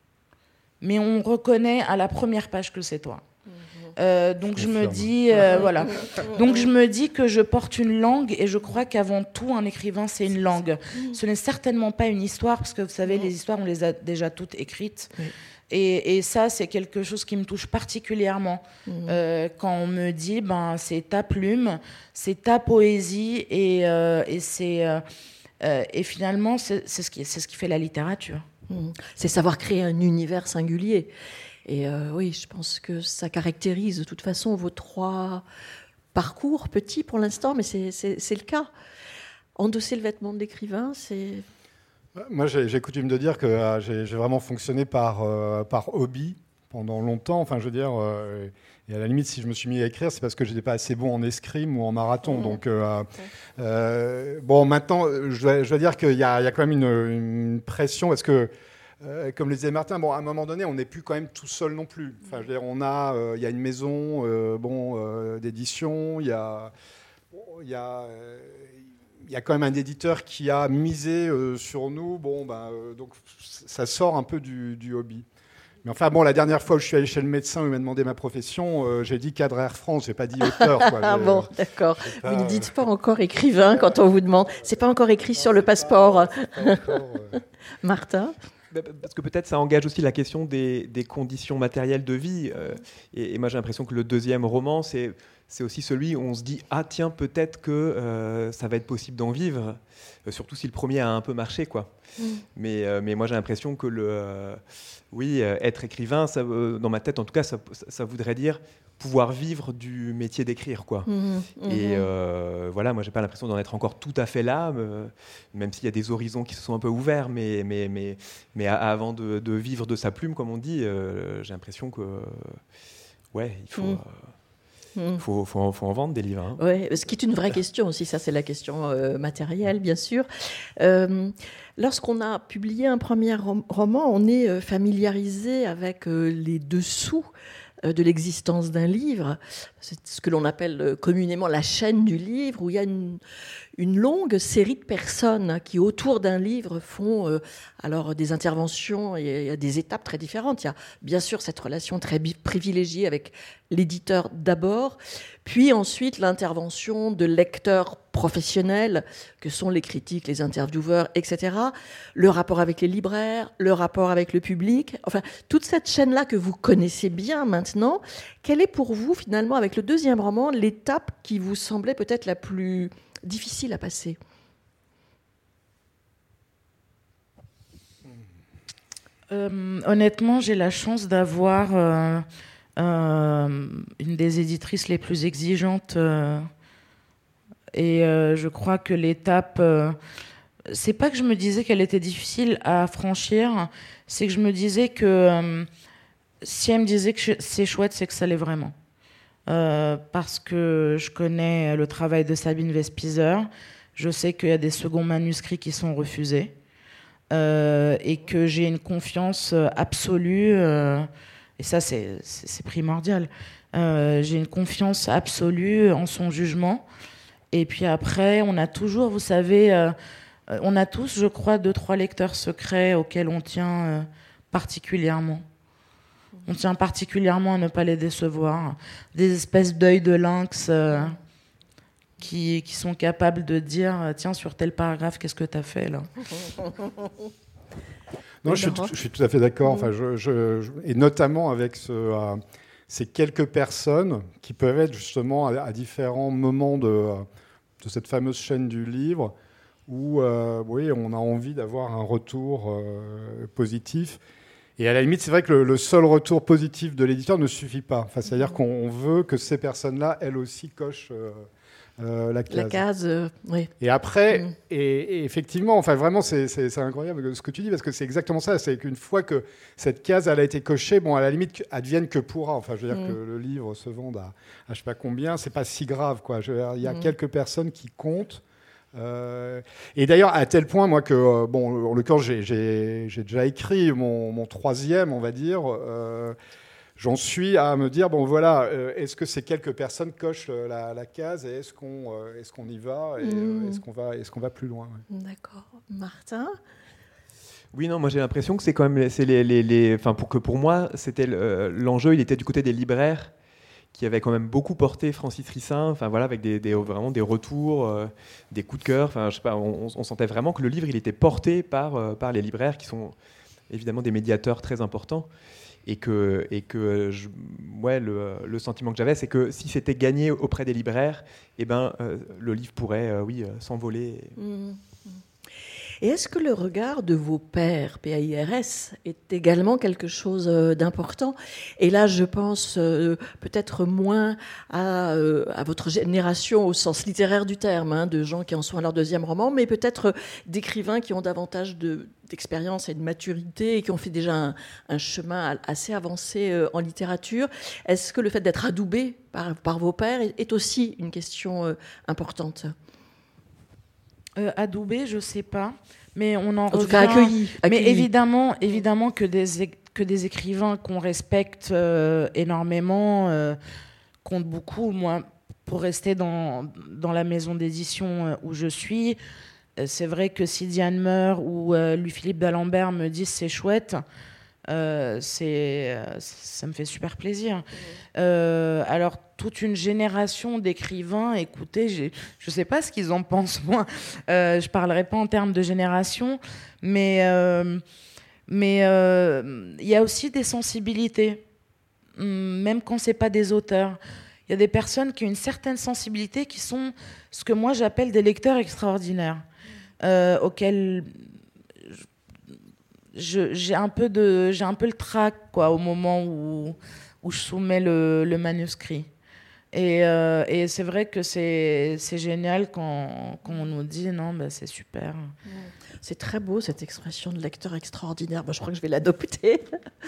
mais on reconnaît à la première page que c'est toi. Euh, donc je, je me dis euh, voilà donc je me dis que je porte une langue, et je crois qu'avant tout un écrivain c'est une langue. Ce n'est certainement pas une histoire, parce que vous savez, les histoires on les a déjà toutes écrites. Oui. et, et ça c'est quelque chose qui me touche particulièrement. Mmh. euh, quand on me dit ben c'est ta plume, c'est ta poésie, et, euh, et c'est euh, euh, et finalement c'est, c'est ce qui c'est ce qui fait la littérature. Mmh. C'est savoir créer un univers singulier. Et euh, oui, je pense que ça caractérise de toute façon vos trois parcours, petits pour l'instant, mais c'est, c'est, c'est le cas. Endosser le vêtement de l'écrivain, c'est... Moi, j'ai, j'ai coutume de dire que euh, j'ai, j'ai vraiment fonctionné par, euh, par hobby pendant longtemps. Enfin, je veux dire, euh, et à la limite, si je me suis mis à écrire, c'est parce que je n'étais pas assez bon en escrime ou en marathon. Mmh. Donc, euh, mmh. euh, bon, maintenant, je dois, je dois dire qu'il y a, il y a quand même une, une pression, parce que Euh, comme le disait Martin, bon, à un moment donné, on n'est plus quand même tout seul non plus. Enfin, je veux dire, on a, il euh, y a une maison, euh, bon, euh, d'édition, il y a, bon, il y a, euh, il y a quand même un éditeur qui a misé euh, sur nous. Bon, ben, euh, donc ça sort un peu du, du hobby. Mais enfin, bon, la dernière fois où je suis allé chez le médecin où il m'a demandé ma profession, euh, j'ai dit cadre Air France, j'ai pas dit auteur. Quoi. Ah bon, d'accord. Pas, vous ne dites pas encore écrivain quand on vous demande. C'est pas encore écrit non, sur le passeport. Pas, pas encore, euh... Martin. Parce que peut-être ça engage aussi la question des, des conditions matérielles de vie. Euh, et, et moi, j'ai l'impression que le deuxième roman, c'est, c'est aussi celui où on se dit « Ah tiens, peut-être que euh, ça va être possible d'en vivre. Euh, », surtout si le premier a un peu marché, quoi. Mm. Mais, euh, mais moi, j'ai l'impression que le, euh, oui, euh, être écrivain, ça, euh, dans ma tête, en tout cas, ça, ça, ça voudrait dire pouvoir vivre du métier d'écrire, quoi. Mmh, mmh. Et euh, voilà, moi j'ai pas l'impression d'en être encore tout à fait là, euh, même s'il y a des horizons qui se sont un peu ouverts, mais mais mais mais avant de, de vivre de sa plume, comme on dit, euh, j'ai l'impression que ouais, il faut. Mmh. Il faut, faut, faut en vendre des livres. Hein. Oui, ce qui est une vraie question aussi, ça c'est la question euh, matérielle, bien sûr. Euh, lorsqu'on a publié un premier rom- roman, on est familiarisé avec euh, les dessous de l'existence d'un livre. C'est ce que l'on appelle communément la chaîne du livre, où il y a une, une longue série de personnes qui, autour d'un livre, font euh, alors des interventions, et il y a des étapes très différentes. Il y a bien sûr cette relation très privilégiée avec l'éditeur d'abord, puis ensuite l'intervention de lecteurs professionnels, que sont les critiques, les intervieweurs, et cetera, le rapport avec les libraires, le rapport avec le public, enfin, toute cette chaîne-là que vous connaissez bien maintenant, quelle est pour vous, finalement, avec le deuxième roman, l'étape qui vous semblait peut-être la plus difficile à passer ? euh, Honnêtement, j'ai la chance d'avoir euh, euh, une des éditrices les plus exigeantes euh, et euh, je crois que l'étape... Euh, c'est pas que je me disais qu'elle était difficile à franchir, c'est que je me disais que euh, si elle me disait que c'est chouette, c'est que ça l'est vraiment. Euh, parce que je connais le travail de Sabine Vespizer, je sais qu'il y a des seconds manuscrits qui sont refusés, euh, et que j'ai une confiance absolue, euh, et ça c'est, c'est, c'est primordial, euh, j'ai une confiance absolue en son jugement. Et puis après, on a toujours, vous savez, euh, on a tous, je crois, deux, trois lecteurs secrets auxquels on tient euh, particulièrement. On tient particulièrement à ne pas les décevoir. Des espèces d'œils de lynx euh, qui, qui sont capables de dire « Tiens, sur tel paragraphe, qu'est-ce que tu as fait là ?» Non, je suis, tout, je suis tout à fait d'accord. Enfin, je, je, je, et notamment avec ce, euh, ces quelques personnes qui peuvent être justement à, à différents moments de, de cette fameuse chaîne du livre où euh, oui, on a envie d'avoir un retour euh, positif. Et à la limite, c'est vrai que le, le seul retour positif de l'éditeur ne suffit pas. Enfin, c'est-à-dire qu'on veut que ces personnes-là, elles aussi, cochent euh, euh, la case. La case, euh, oui. Et après, Mm. et, et effectivement, enfin, vraiment, c'est, c'est, c'est incroyable ce que tu dis, parce que c'est exactement ça. C'est qu'une fois que cette case, elle a été cochée, bon, à la limite, advienne que pourra. Enfin, je veux dire Mm. que le livre se vende à, à je sais pas combien, c'est pas si grave, quoi. Je veux dire, il y a Mm. quelques personnes qui comptent. Euh, et d'ailleurs, à tel point, moi, que, euh, bon, en l'occurrence, j'ai, j'ai, j'ai déjà écrit mon, mon troisième, on va dire. Euh, j'en suis à me dire, bon, voilà, euh, est-ce que ces quelques personnes cochent la, la case et est-ce qu'on, euh, est-ce qu'on y va et Mmh. euh, est-ce qu'on va, est-ce qu'on va plus loin, ouais. D'accord. Martin? Oui, non, moi j'ai l'impression que c'est quand même, c'est les, les, les, enfin pour que pour moi, c'était le, l'enjeu, il était du côté des libraires qui avaient quand même beaucoup porté Francis Rissin, enfin voilà, avec des, des vraiment des retours, euh, des coups de cœur. Enfin, je sais pas, on, on sentait vraiment que le livre, il était porté par euh, par les libraires qui sont évidemment des médiateurs très importants. Et que, et que je, ouais, le, le sentiment que j'avais, c'est que si c'était gagné auprès des libraires, eh ben, euh, le livre pourrait euh, oui, euh, s'envoler. Mmh. Et est-ce que le regard de vos pairs, P A I R S, est également quelque chose d'important? Et là, je pense euh, peut-être moins à, euh, à votre génération au sens littéraire du terme, hein, de gens qui en sont à leur deuxième roman, mais peut-être d'écrivains qui ont davantage de, d'expérience et de maturité et qui ont fait déjà un, un chemin assez avancé euh, en littérature. Est-ce que le fait d'être adoubé par, par vos pairs est, est aussi une question euh, importante? Euh, adoubé, je sais pas, mais on en, En revient. tout cas, accueilli. Mais accueilli. évidemment, évidemment que des que des écrivains qu'on respecte euh, énormément euh, comptent beaucoup. Moi, pour rester dans dans la maison d'édition où je suis, euh, c'est vrai que si Diane Meur ou euh, Louis-Philippe d'Alembert me disent c'est chouette. Euh, c'est, euh, ça me fait super plaisir. Euh, alors, toute une génération d'écrivains, écoutez, j'ai, je ne sais pas ce qu'ils en pensent, moi. Euh, je ne parlerai pas en termes de génération, mais euh, mais euh, il y a aussi des sensibilités, même quand ce n'est pas des auteurs. Il y a des personnes qui ont une certaine sensibilité, qui sont ce que moi j'appelle des lecteurs extraordinaires, euh, auxquels... Je, j'ai un peu de, j'ai un peu le trac quoi au moment où où je soumets le, le manuscrit. Et, euh, et c'est vrai que c'est c'est génial quand quand on nous dit non bah c'est super. C'est très beau cette expression de lecteur extraordinaire. Ben, je crois que je vais l'adopter.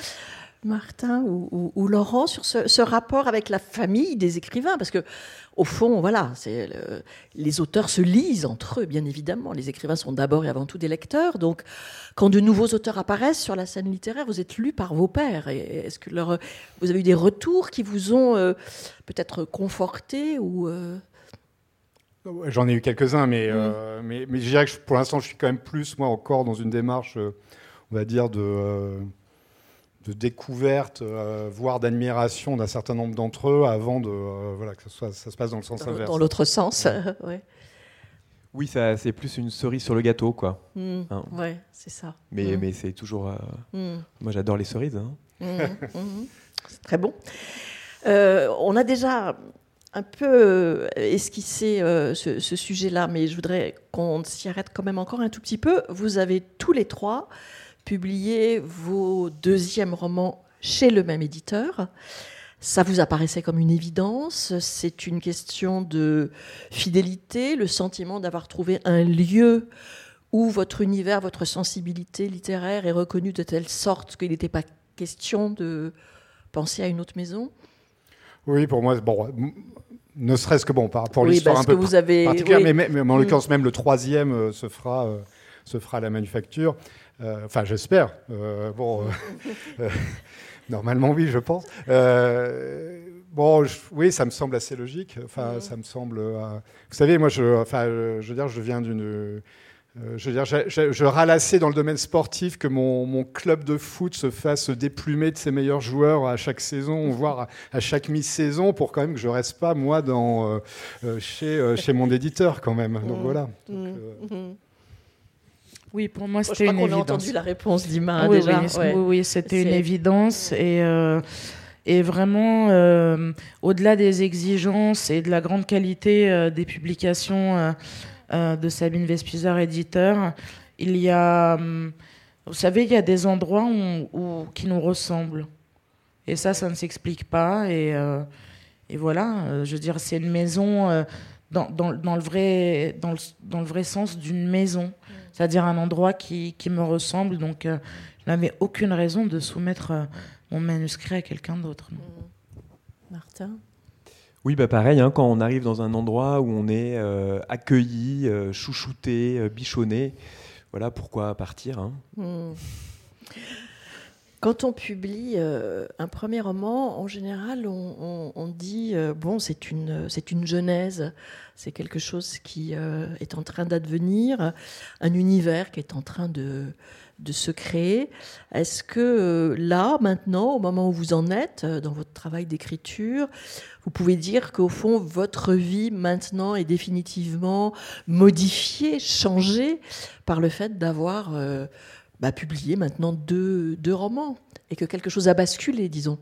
Martin ou, ou, ou Laurent, sur ce, ce rapport avec la famille des écrivains, parce que au fond, voilà, c'est le, les auteurs se lisent entre eux, bien évidemment. Les écrivains sont d'abord et avant tout des lecteurs. Donc, quand de nouveaux auteurs apparaissent sur la scène littéraire, vous êtes lus par vos pairs. Et est-ce que leur, vous avez eu des retours qui vous ont euh, peut-être conforté ou euh... J'en ai eu quelques-uns, mais, Mmh. euh, mais, mais je dirais que je, pour l'instant, je suis quand même plus, moi, encore dans une démarche, euh, on va dire, de, euh, de découverte, euh, voire d'admiration d'un certain nombre d'entre eux, avant de, euh, voilà, que ça, soit, ça se passe dans le sens dans, inverse. dans l'autre sens, ouais. ouais. Oui, ça, c'est plus une cerise sur le gâteau, quoi. Mmh. Hein. Ouais, c'est ça. Mais, Mmh. mais c'est toujours... Euh... Mmh. Moi, j'adore les cerises. Hein. Mmh. Mmh. C'est très bon. Euh, on a déjà un peu esquissé euh, ce, ce sujet-là, mais je voudrais qu'on s'y arrête quand même encore un tout petit peu. Vous avez tous les trois publié vos deuxièmes romans chez le même éditeur. Ça vous apparaissait comme une évidence? C'est une question de fidélité, le sentiment d'avoir trouvé un lieu où votre univers, votre sensibilité littéraire est reconnue de telle sorte qu'il n'était pas question de penser à une autre maison? Oui, pour moi, bon, ne serait-ce que bon, par rapport à Oui, l'histoire un parce peu que vous avez- particulière, oui. mais, mais, mais en Mm. l'occurrence, même le troisième euh, se fera, euh, se fera à la manufacture. Euh, Enfin, j'espère. Euh, bon, euh, euh, normalement, oui, je pense. Euh, bon, je- oui, ça me semble assez logique. Enfin, Mm. ça me semble. euh, vous savez, moi, je, enfin, euh, je veux dire, je viens d'une. euh, je veux dire, je, je, je ralassais dans le domaine sportif que mon, mon club de foot se fasse déplumer de ses meilleurs joueurs à chaque saison, voire à, à chaque mi-saison, pour quand même que je reste pas moi dans euh, euh, chez euh, chez mon éditeur quand même. Donc Mm. voilà. Mmh, Donc, euh, mmh. Oui, pour moi Je c'était crois une qu'on a évidence. entendu la réponse d'Ima hein, oui, déjà. oui, ouais. oui, oui, c'était une C'est- évidence et euh, et vraiment euh, au-delà des exigences et de la grande qualité euh, des publications euh, euh, de Sabine Vespizer, éditeur, il y a hum, Vous savez, il y a des endroits où, où, qui nous ressemblent. Et ça, ça ne s'explique pas. Et, euh, et voilà, euh, je veux dire, c'est une maison euh, dans, dans, dans, le vrai, dans, le, dans le vrai sens d'une maison. Mmh. C'est-à-dire un endroit qui, qui me ressemble. Donc, euh, je n'avais aucune raison de soumettre euh, mon manuscrit à quelqu'un d'autre. Mmh. Martin ? Oui, bah pareil, hein, quand on arrive dans un endroit où on est euh, accueilli, euh, chouchouté, euh, bichonné, voilà, pourquoi partir, hein. Mmh. Quand on publie euh, un premier roman, en général, on, on, on dit euh, bon, c'est une, c'est une genèse, c'est quelque chose qui euh, est en train d'advenir, un univers qui est en train de, de se créer. Est-ce que euh, là, maintenant, au moment où vous en êtes, dans votre travail d'écriture, vous pouvez dire qu'au fond, votre vie maintenant est définitivement modifiée, changée par le fait d'avoir euh, bah, publié maintenant deux, deux romans et que quelque chose a basculé, disons?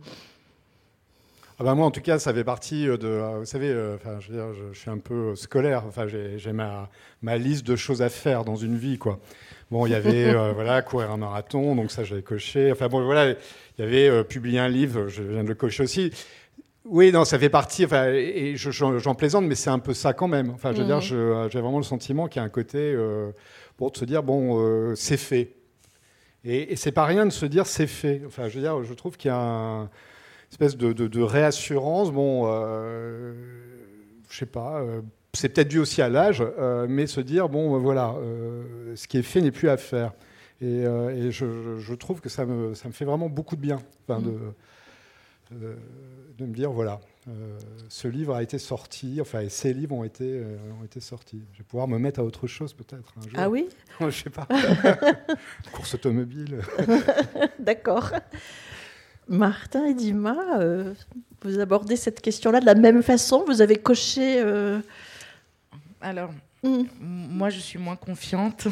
Ah bah moi, en tout cas, ça fait partie de... Vous savez, euh, enfin, je, veux dire, je, je suis un peu scolaire. Enfin, j'ai, j'ai ma, ma liste de choses à faire dans une vie, quoi. Bon, il y avait euh, voilà, courir un marathon, donc ça, j'avais coché. Enfin, bon, voilà, il y avait euh, publier un livre, je viens de le cocher aussi. Oui, non, ça fait partie, enfin, et je, j'en, j'en plaisante, mais c'est un peu ça quand même. Enfin, je veux mmh. dire, je, j'ai vraiment le sentiment qu'il y a un côté euh, pour de se dire, bon, euh, c'est fait. Et, et c'est pas rien de se dire, c'est fait. Enfin, je veux dire, je trouve qu'il y a un... espèce de, de, de réassurance. Bon, euh, je sais pas, euh, c'est peut-être dû aussi à l'âge, euh, mais se dire, bon, voilà, euh, ce qui est fait n'est plus à faire. Et, euh, et je, je trouve que ça me, ça me fait vraiment beaucoup de bien, enfin, de, de, de me dire, voilà, euh, ce livre a été sorti, enfin, et ces livres ont été, euh, ont été sortis. Je vais pouvoir me mettre à autre chose, peut-être, un jour. Ah oui ? Je sais pas. Course automobile. D'accord. Martin et Dima, euh, vous abordez cette question-là de la même façon. Vous avez coché... Euh... Alors, mm. moi, je suis moins confiante.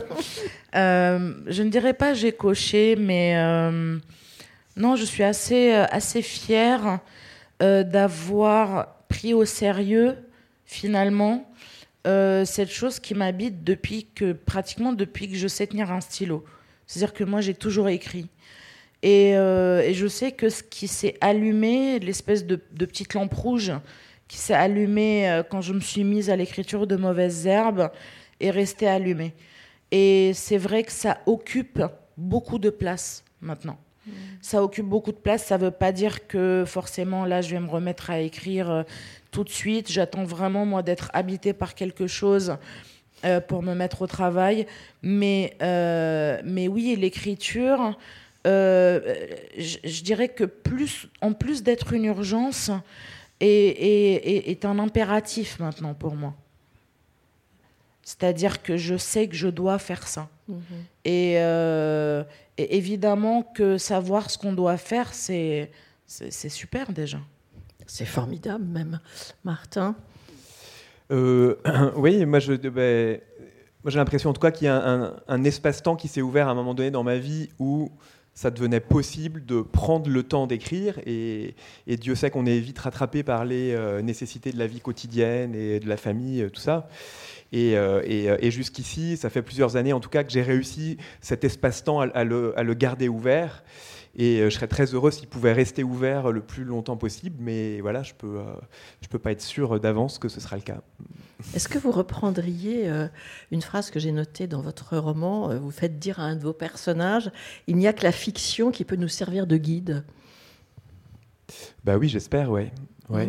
euh, je ne dirais pas j'ai coché, mais euh, non, je suis assez, assez fière euh, d'avoir pris au sérieux, finalement, euh, cette chose qui m'habite depuis que, pratiquement depuis que je sais tenir un stylo. C'est-à-dire que moi, j'ai toujours écrit. Et, euh, et je sais que ce qui s'est allumé, l'espèce de, de petite lampe rouge qui s'est allumée euh, quand je me suis mise à l'écriture de Mauvaises Herbes, est restée allumée. Et c'est vrai que ça occupe beaucoup de place maintenant. Mmh. Ça occupe beaucoup de place. Ça ne veut pas dire que forcément, là, je vais me remettre à écrire euh, tout de suite. J'attends vraiment, moi, d'être habitée par quelque chose euh, pour me mettre au travail. Mais, euh, mais oui, l'écriture... Euh, je, je dirais que plus, en plus d'être une urgence, est, est, est un impératif maintenant pour moi. C'est-à-dire que je sais que je dois faire ça. Mmh. Et, euh, et évidemment que savoir ce qu'on doit faire, c'est, c'est, c'est super déjà. C'est formidable même. Martin ? euh, Oui, moi je... Ben, moi j'ai l'impression en tout cas qu'il y a un, un, un espace-temps qui s'est ouvert à un moment donné dans ma vie où ça devenait possible de prendre le temps d'écrire et, et Dieu sait qu'on est vite rattrapé par les euh, nécessités de la vie quotidienne et de la famille, euh, tout ça. Et, euh, et, et jusqu'ici, ça fait plusieurs années en tout cas que j'ai réussi cet espace-temps à, à, le, à le garder ouvert. Et euh, je serais très heureux s'il pouvait rester ouvert le plus longtemps possible, mais voilà, je peux, euh, je peux pas être sûr d'avance que ce sera le cas. Est-ce que vous reprendriez euh, une phrase que j'ai notée dans votre roman? Vous faites dire à un de vos personnages « Il n'y a que la fiction qui peut nous servir de guide ». Bah oui, j'espère, ouais. ouais. Mmh.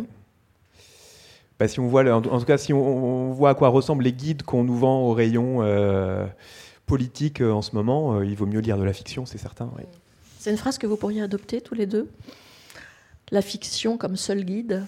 Bah, si on voit, en tout cas, si on, on voit à quoi ressemblent les guides qu'on nous vend au rayon euh, politique en ce moment, euh, il vaut mieux lire de la fiction, c'est certain. Ouais. C'est une phrase que vous pourriez adopter tous les deux? La fiction comme seul guide?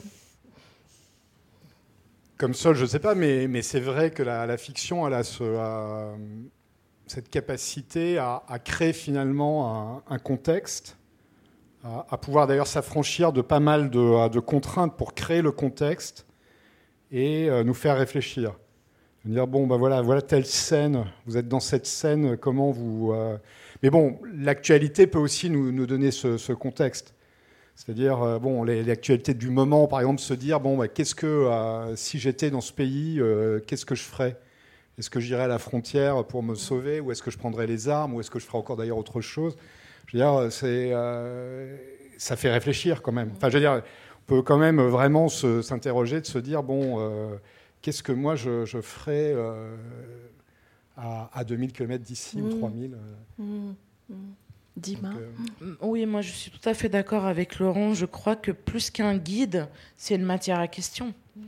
Comme seul, je ne sais pas, mais, mais c'est vrai que la, la fiction, elle a ce, euh, cette capacité à, à créer finalement un, un contexte, à, à pouvoir d'ailleurs s'affranchir de pas mal de, de contraintes pour créer le contexte et euh, nous faire réfléchir. De dire, bon, ben voilà, voilà telle scène, vous êtes dans cette scène, comment vous... Euh... Mais bon, l'actualité peut aussi nous, nous donner ce, ce contexte. C'est-à-dire, euh, bon, les, l'actualité du moment, par exemple, se dire, bon, bah, qu'est-ce que, euh, si j'étais dans ce pays, euh, qu'est-ce que je ferais? est-ce que j'irai à la frontière pour me sauver, ou est-ce que je prendrai les armes, ou est-ce que je ferai encore d'ailleurs autre chose? Je veux dire, c'est, euh, ça fait réfléchir quand même. Enfin, je veux dire, on peut quand même vraiment se, s'interroger, de se dire, bon, euh, qu'est-ce que moi je, je ferais euh, à, à deux mille kilomètres d'ici, mmh. ou trois mille euh, mmh. Mmh. Dima. Euh... Oui, moi je suis tout à fait d'accord avec Laurent. Je crois que plus qu'un guide, c'est une matière à question. Mmh.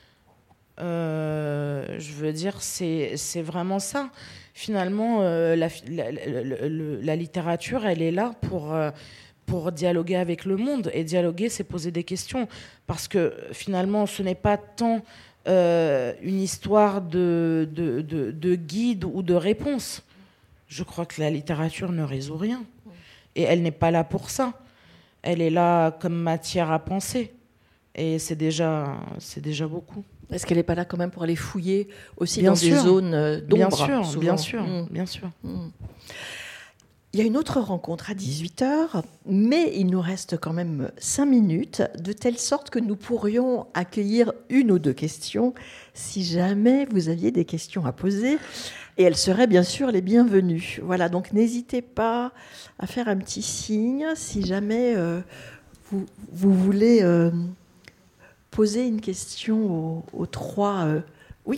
Euh, je veux dire, c'est, c'est vraiment ça. Finalement, euh, la, la, la, la, la littérature, elle est là pour, euh, pour dialoguer avec le monde. Et dialoguer, c'est poser des questions. Parce que finalement, ce n'est pas tant euh, une histoire de, de, de, de guide ou de réponse. Je crois que la littérature ne résout rien. Et elle n'est pas là pour ça. Elle est là comme matière à penser. Et c'est déjà, c'est déjà beaucoup. Est-ce qu'elle n'est pas là quand même pour aller fouiller aussi bien dans sûr. des zones d'ombre? Bien sûr, souvent. bien sûr, mmh. bien sûr. Mmh. Il y a une autre rencontre à dix-huit heures, mais il nous reste quand même cinq minutes, de telle sorte que nous pourrions accueillir une ou deux questions si jamais vous aviez des questions à poser. Et elles seraient bien sûr les bienvenues. Voilà, donc n'hésitez pas à faire un petit signe si jamais euh, vous, vous voulez euh, poser une question aux, aux trois, euh, oui,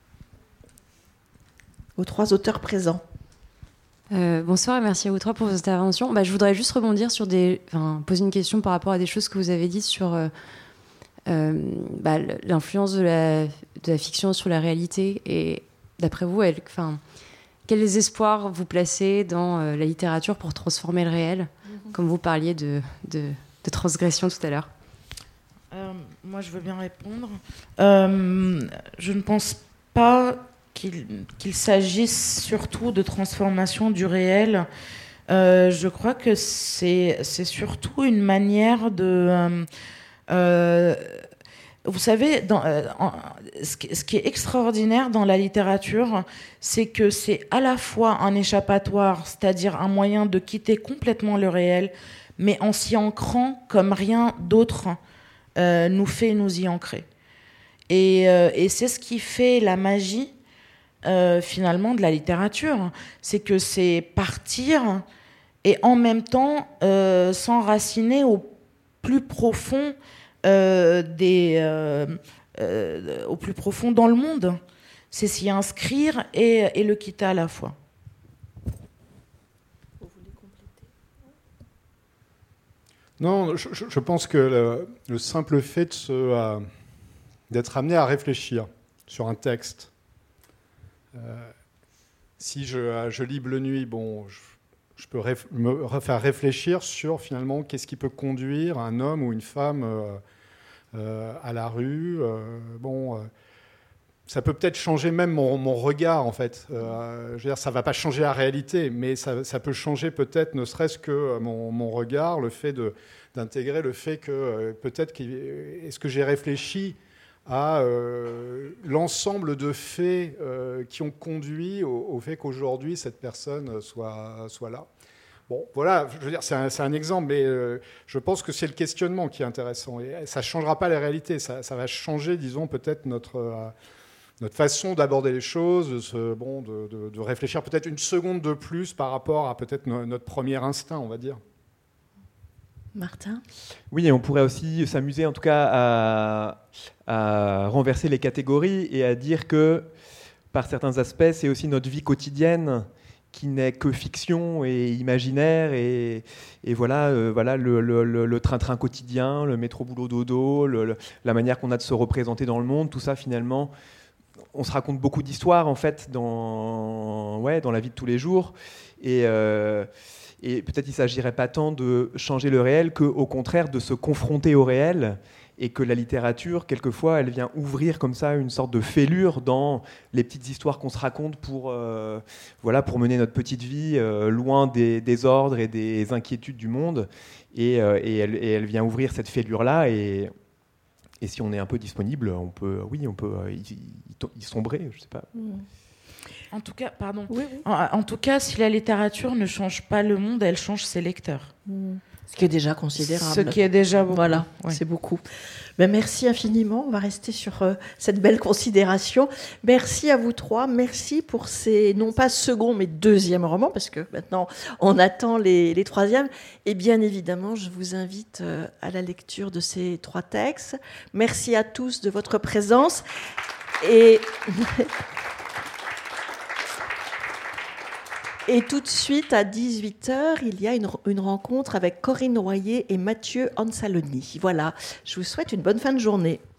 aux trois auteurs présents. Euh, bonsoir et merci à vous trois pour vos interventions. Bah, je voudrais juste rebondir sur des, enfin, poser une question par rapport à des choses que vous avez dites sur euh, euh, bah, l'influence de la, de la fiction sur la réalité. Et d'après vous, elle, enfin, quels espoirs vous placez dans euh, la littérature pour transformer le réel, mm-hmm. comme vous parliez de, de, de transgression tout à l'heure? euh, Moi, je veux bien répondre. Euh, je ne pense pas qu'il, qu'il s'agisse surtout de transformation du réel. Euh, je crois que c'est, c'est surtout une manière de... Euh, euh, vous savez, dans, euh, en, ce, qui, ce qui est extraordinaire dans la littérature, c'est que c'est à la fois un échappatoire, c'est-à-dire un moyen de quitter complètement le réel, mais en s'y ancrant comme rien d'autre euh, nous fait nous y ancrer. Et, euh, et c'est ce qui fait la magie, Euh, finalement, de la littérature, c'est que c'est partir et en même temps euh, s'enraciner au plus profond euh, des, euh, euh, au plus profond dans le monde. C'est s'y inscrire et, et le quitter à la fois. Vous voulez compléter? Non, je, je pense que le, le simple fait de se, euh, d'être amené à réfléchir sur un texte. Euh, si je, je lis Bleu Nuit, bon, je, je peux réf, me faire réfléchir sur finalement qu'est-ce qui peut conduire un homme ou une femme euh, euh, à la rue. Euh, bon, euh, ça peut peut-être changer même mon, mon regard en fait. Euh, je veux dire, ça va pas changer la réalité, mais ça, ça peut changer peut-être, ne serait-ce que mon, mon regard, le fait de, d'intégrer le fait que euh, peut-être qu'il, est-ce que j'ai réfléchi à euh, l'ensemble de faits euh, qui ont conduit au, au fait qu'aujourd'hui cette personne soit, soit là. Bon, voilà, je veux dire, c'est un, c'est un exemple, mais euh, je pense que c'est le questionnement qui est intéressant. Et ça ne changera pas la réalité, ça, ça va changer, disons, peut-être notre, euh, notre façon d'aborder les choses, de, se, bon, de, de, de réfléchir peut-être une seconde de plus par rapport à peut-être no, notre premier instinct, on va dire. Martin ? Oui, et on pourrait aussi s'amuser en tout cas à, à renverser les catégories et à dire que par certains aspects, c'est aussi notre vie quotidienne qui n'est que fiction et imaginaire et, et voilà, euh, voilà le, le, le, le train-train quotidien, le métro-boulot-dodo, le, le, la manière qu'on a de se représenter dans le monde, tout ça finalement, on se raconte beaucoup d'histoires en fait dans, ouais, dans la vie de tous les jours et... Euh, Et peut-être qu'il ne s'agirait pas tant de changer le réel qu'au contraire de se confronter au réel et que la littérature, quelquefois, elle vient ouvrir comme ça une sorte de fêlure dans les petites histoires qu'on se raconte pour, euh, voilà, pour mener notre petite vie euh, loin des, des ordres et des inquiétudes du monde. Et, euh, et, elle, et elle vient ouvrir cette fêlure-là. Et, et si on est un peu disponible, on peut, oui, on peut y, y, y sombrer, je ne sais pas. Mmh. En tout cas, pardon. Oui, oui. En, en tout cas, si la littérature ne change pas le monde, elle change ses lecteurs. Mmh. Ce qui est déjà considérable. Ce qui est déjà beaucoup. Voilà, oui. c'est beaucoup. Ben, merci infiniment. On va rester sur euh, cette belle considération. Merci à vous trois. Merci pour ces, non pas second, mais deuxième roman, parce que maintenant, on attend les, les troisièmes. Et bien évidemment, je vous invite euh, à la lecture de ces trois textes. Merci à tous de votre présence. Et... Et tout de suite, à dix-huit heures, il y a une, une rencontre avec Corinne Royer et Mathieu Ansaloni. Voilà, je vous souhaite une bonne fin de journée.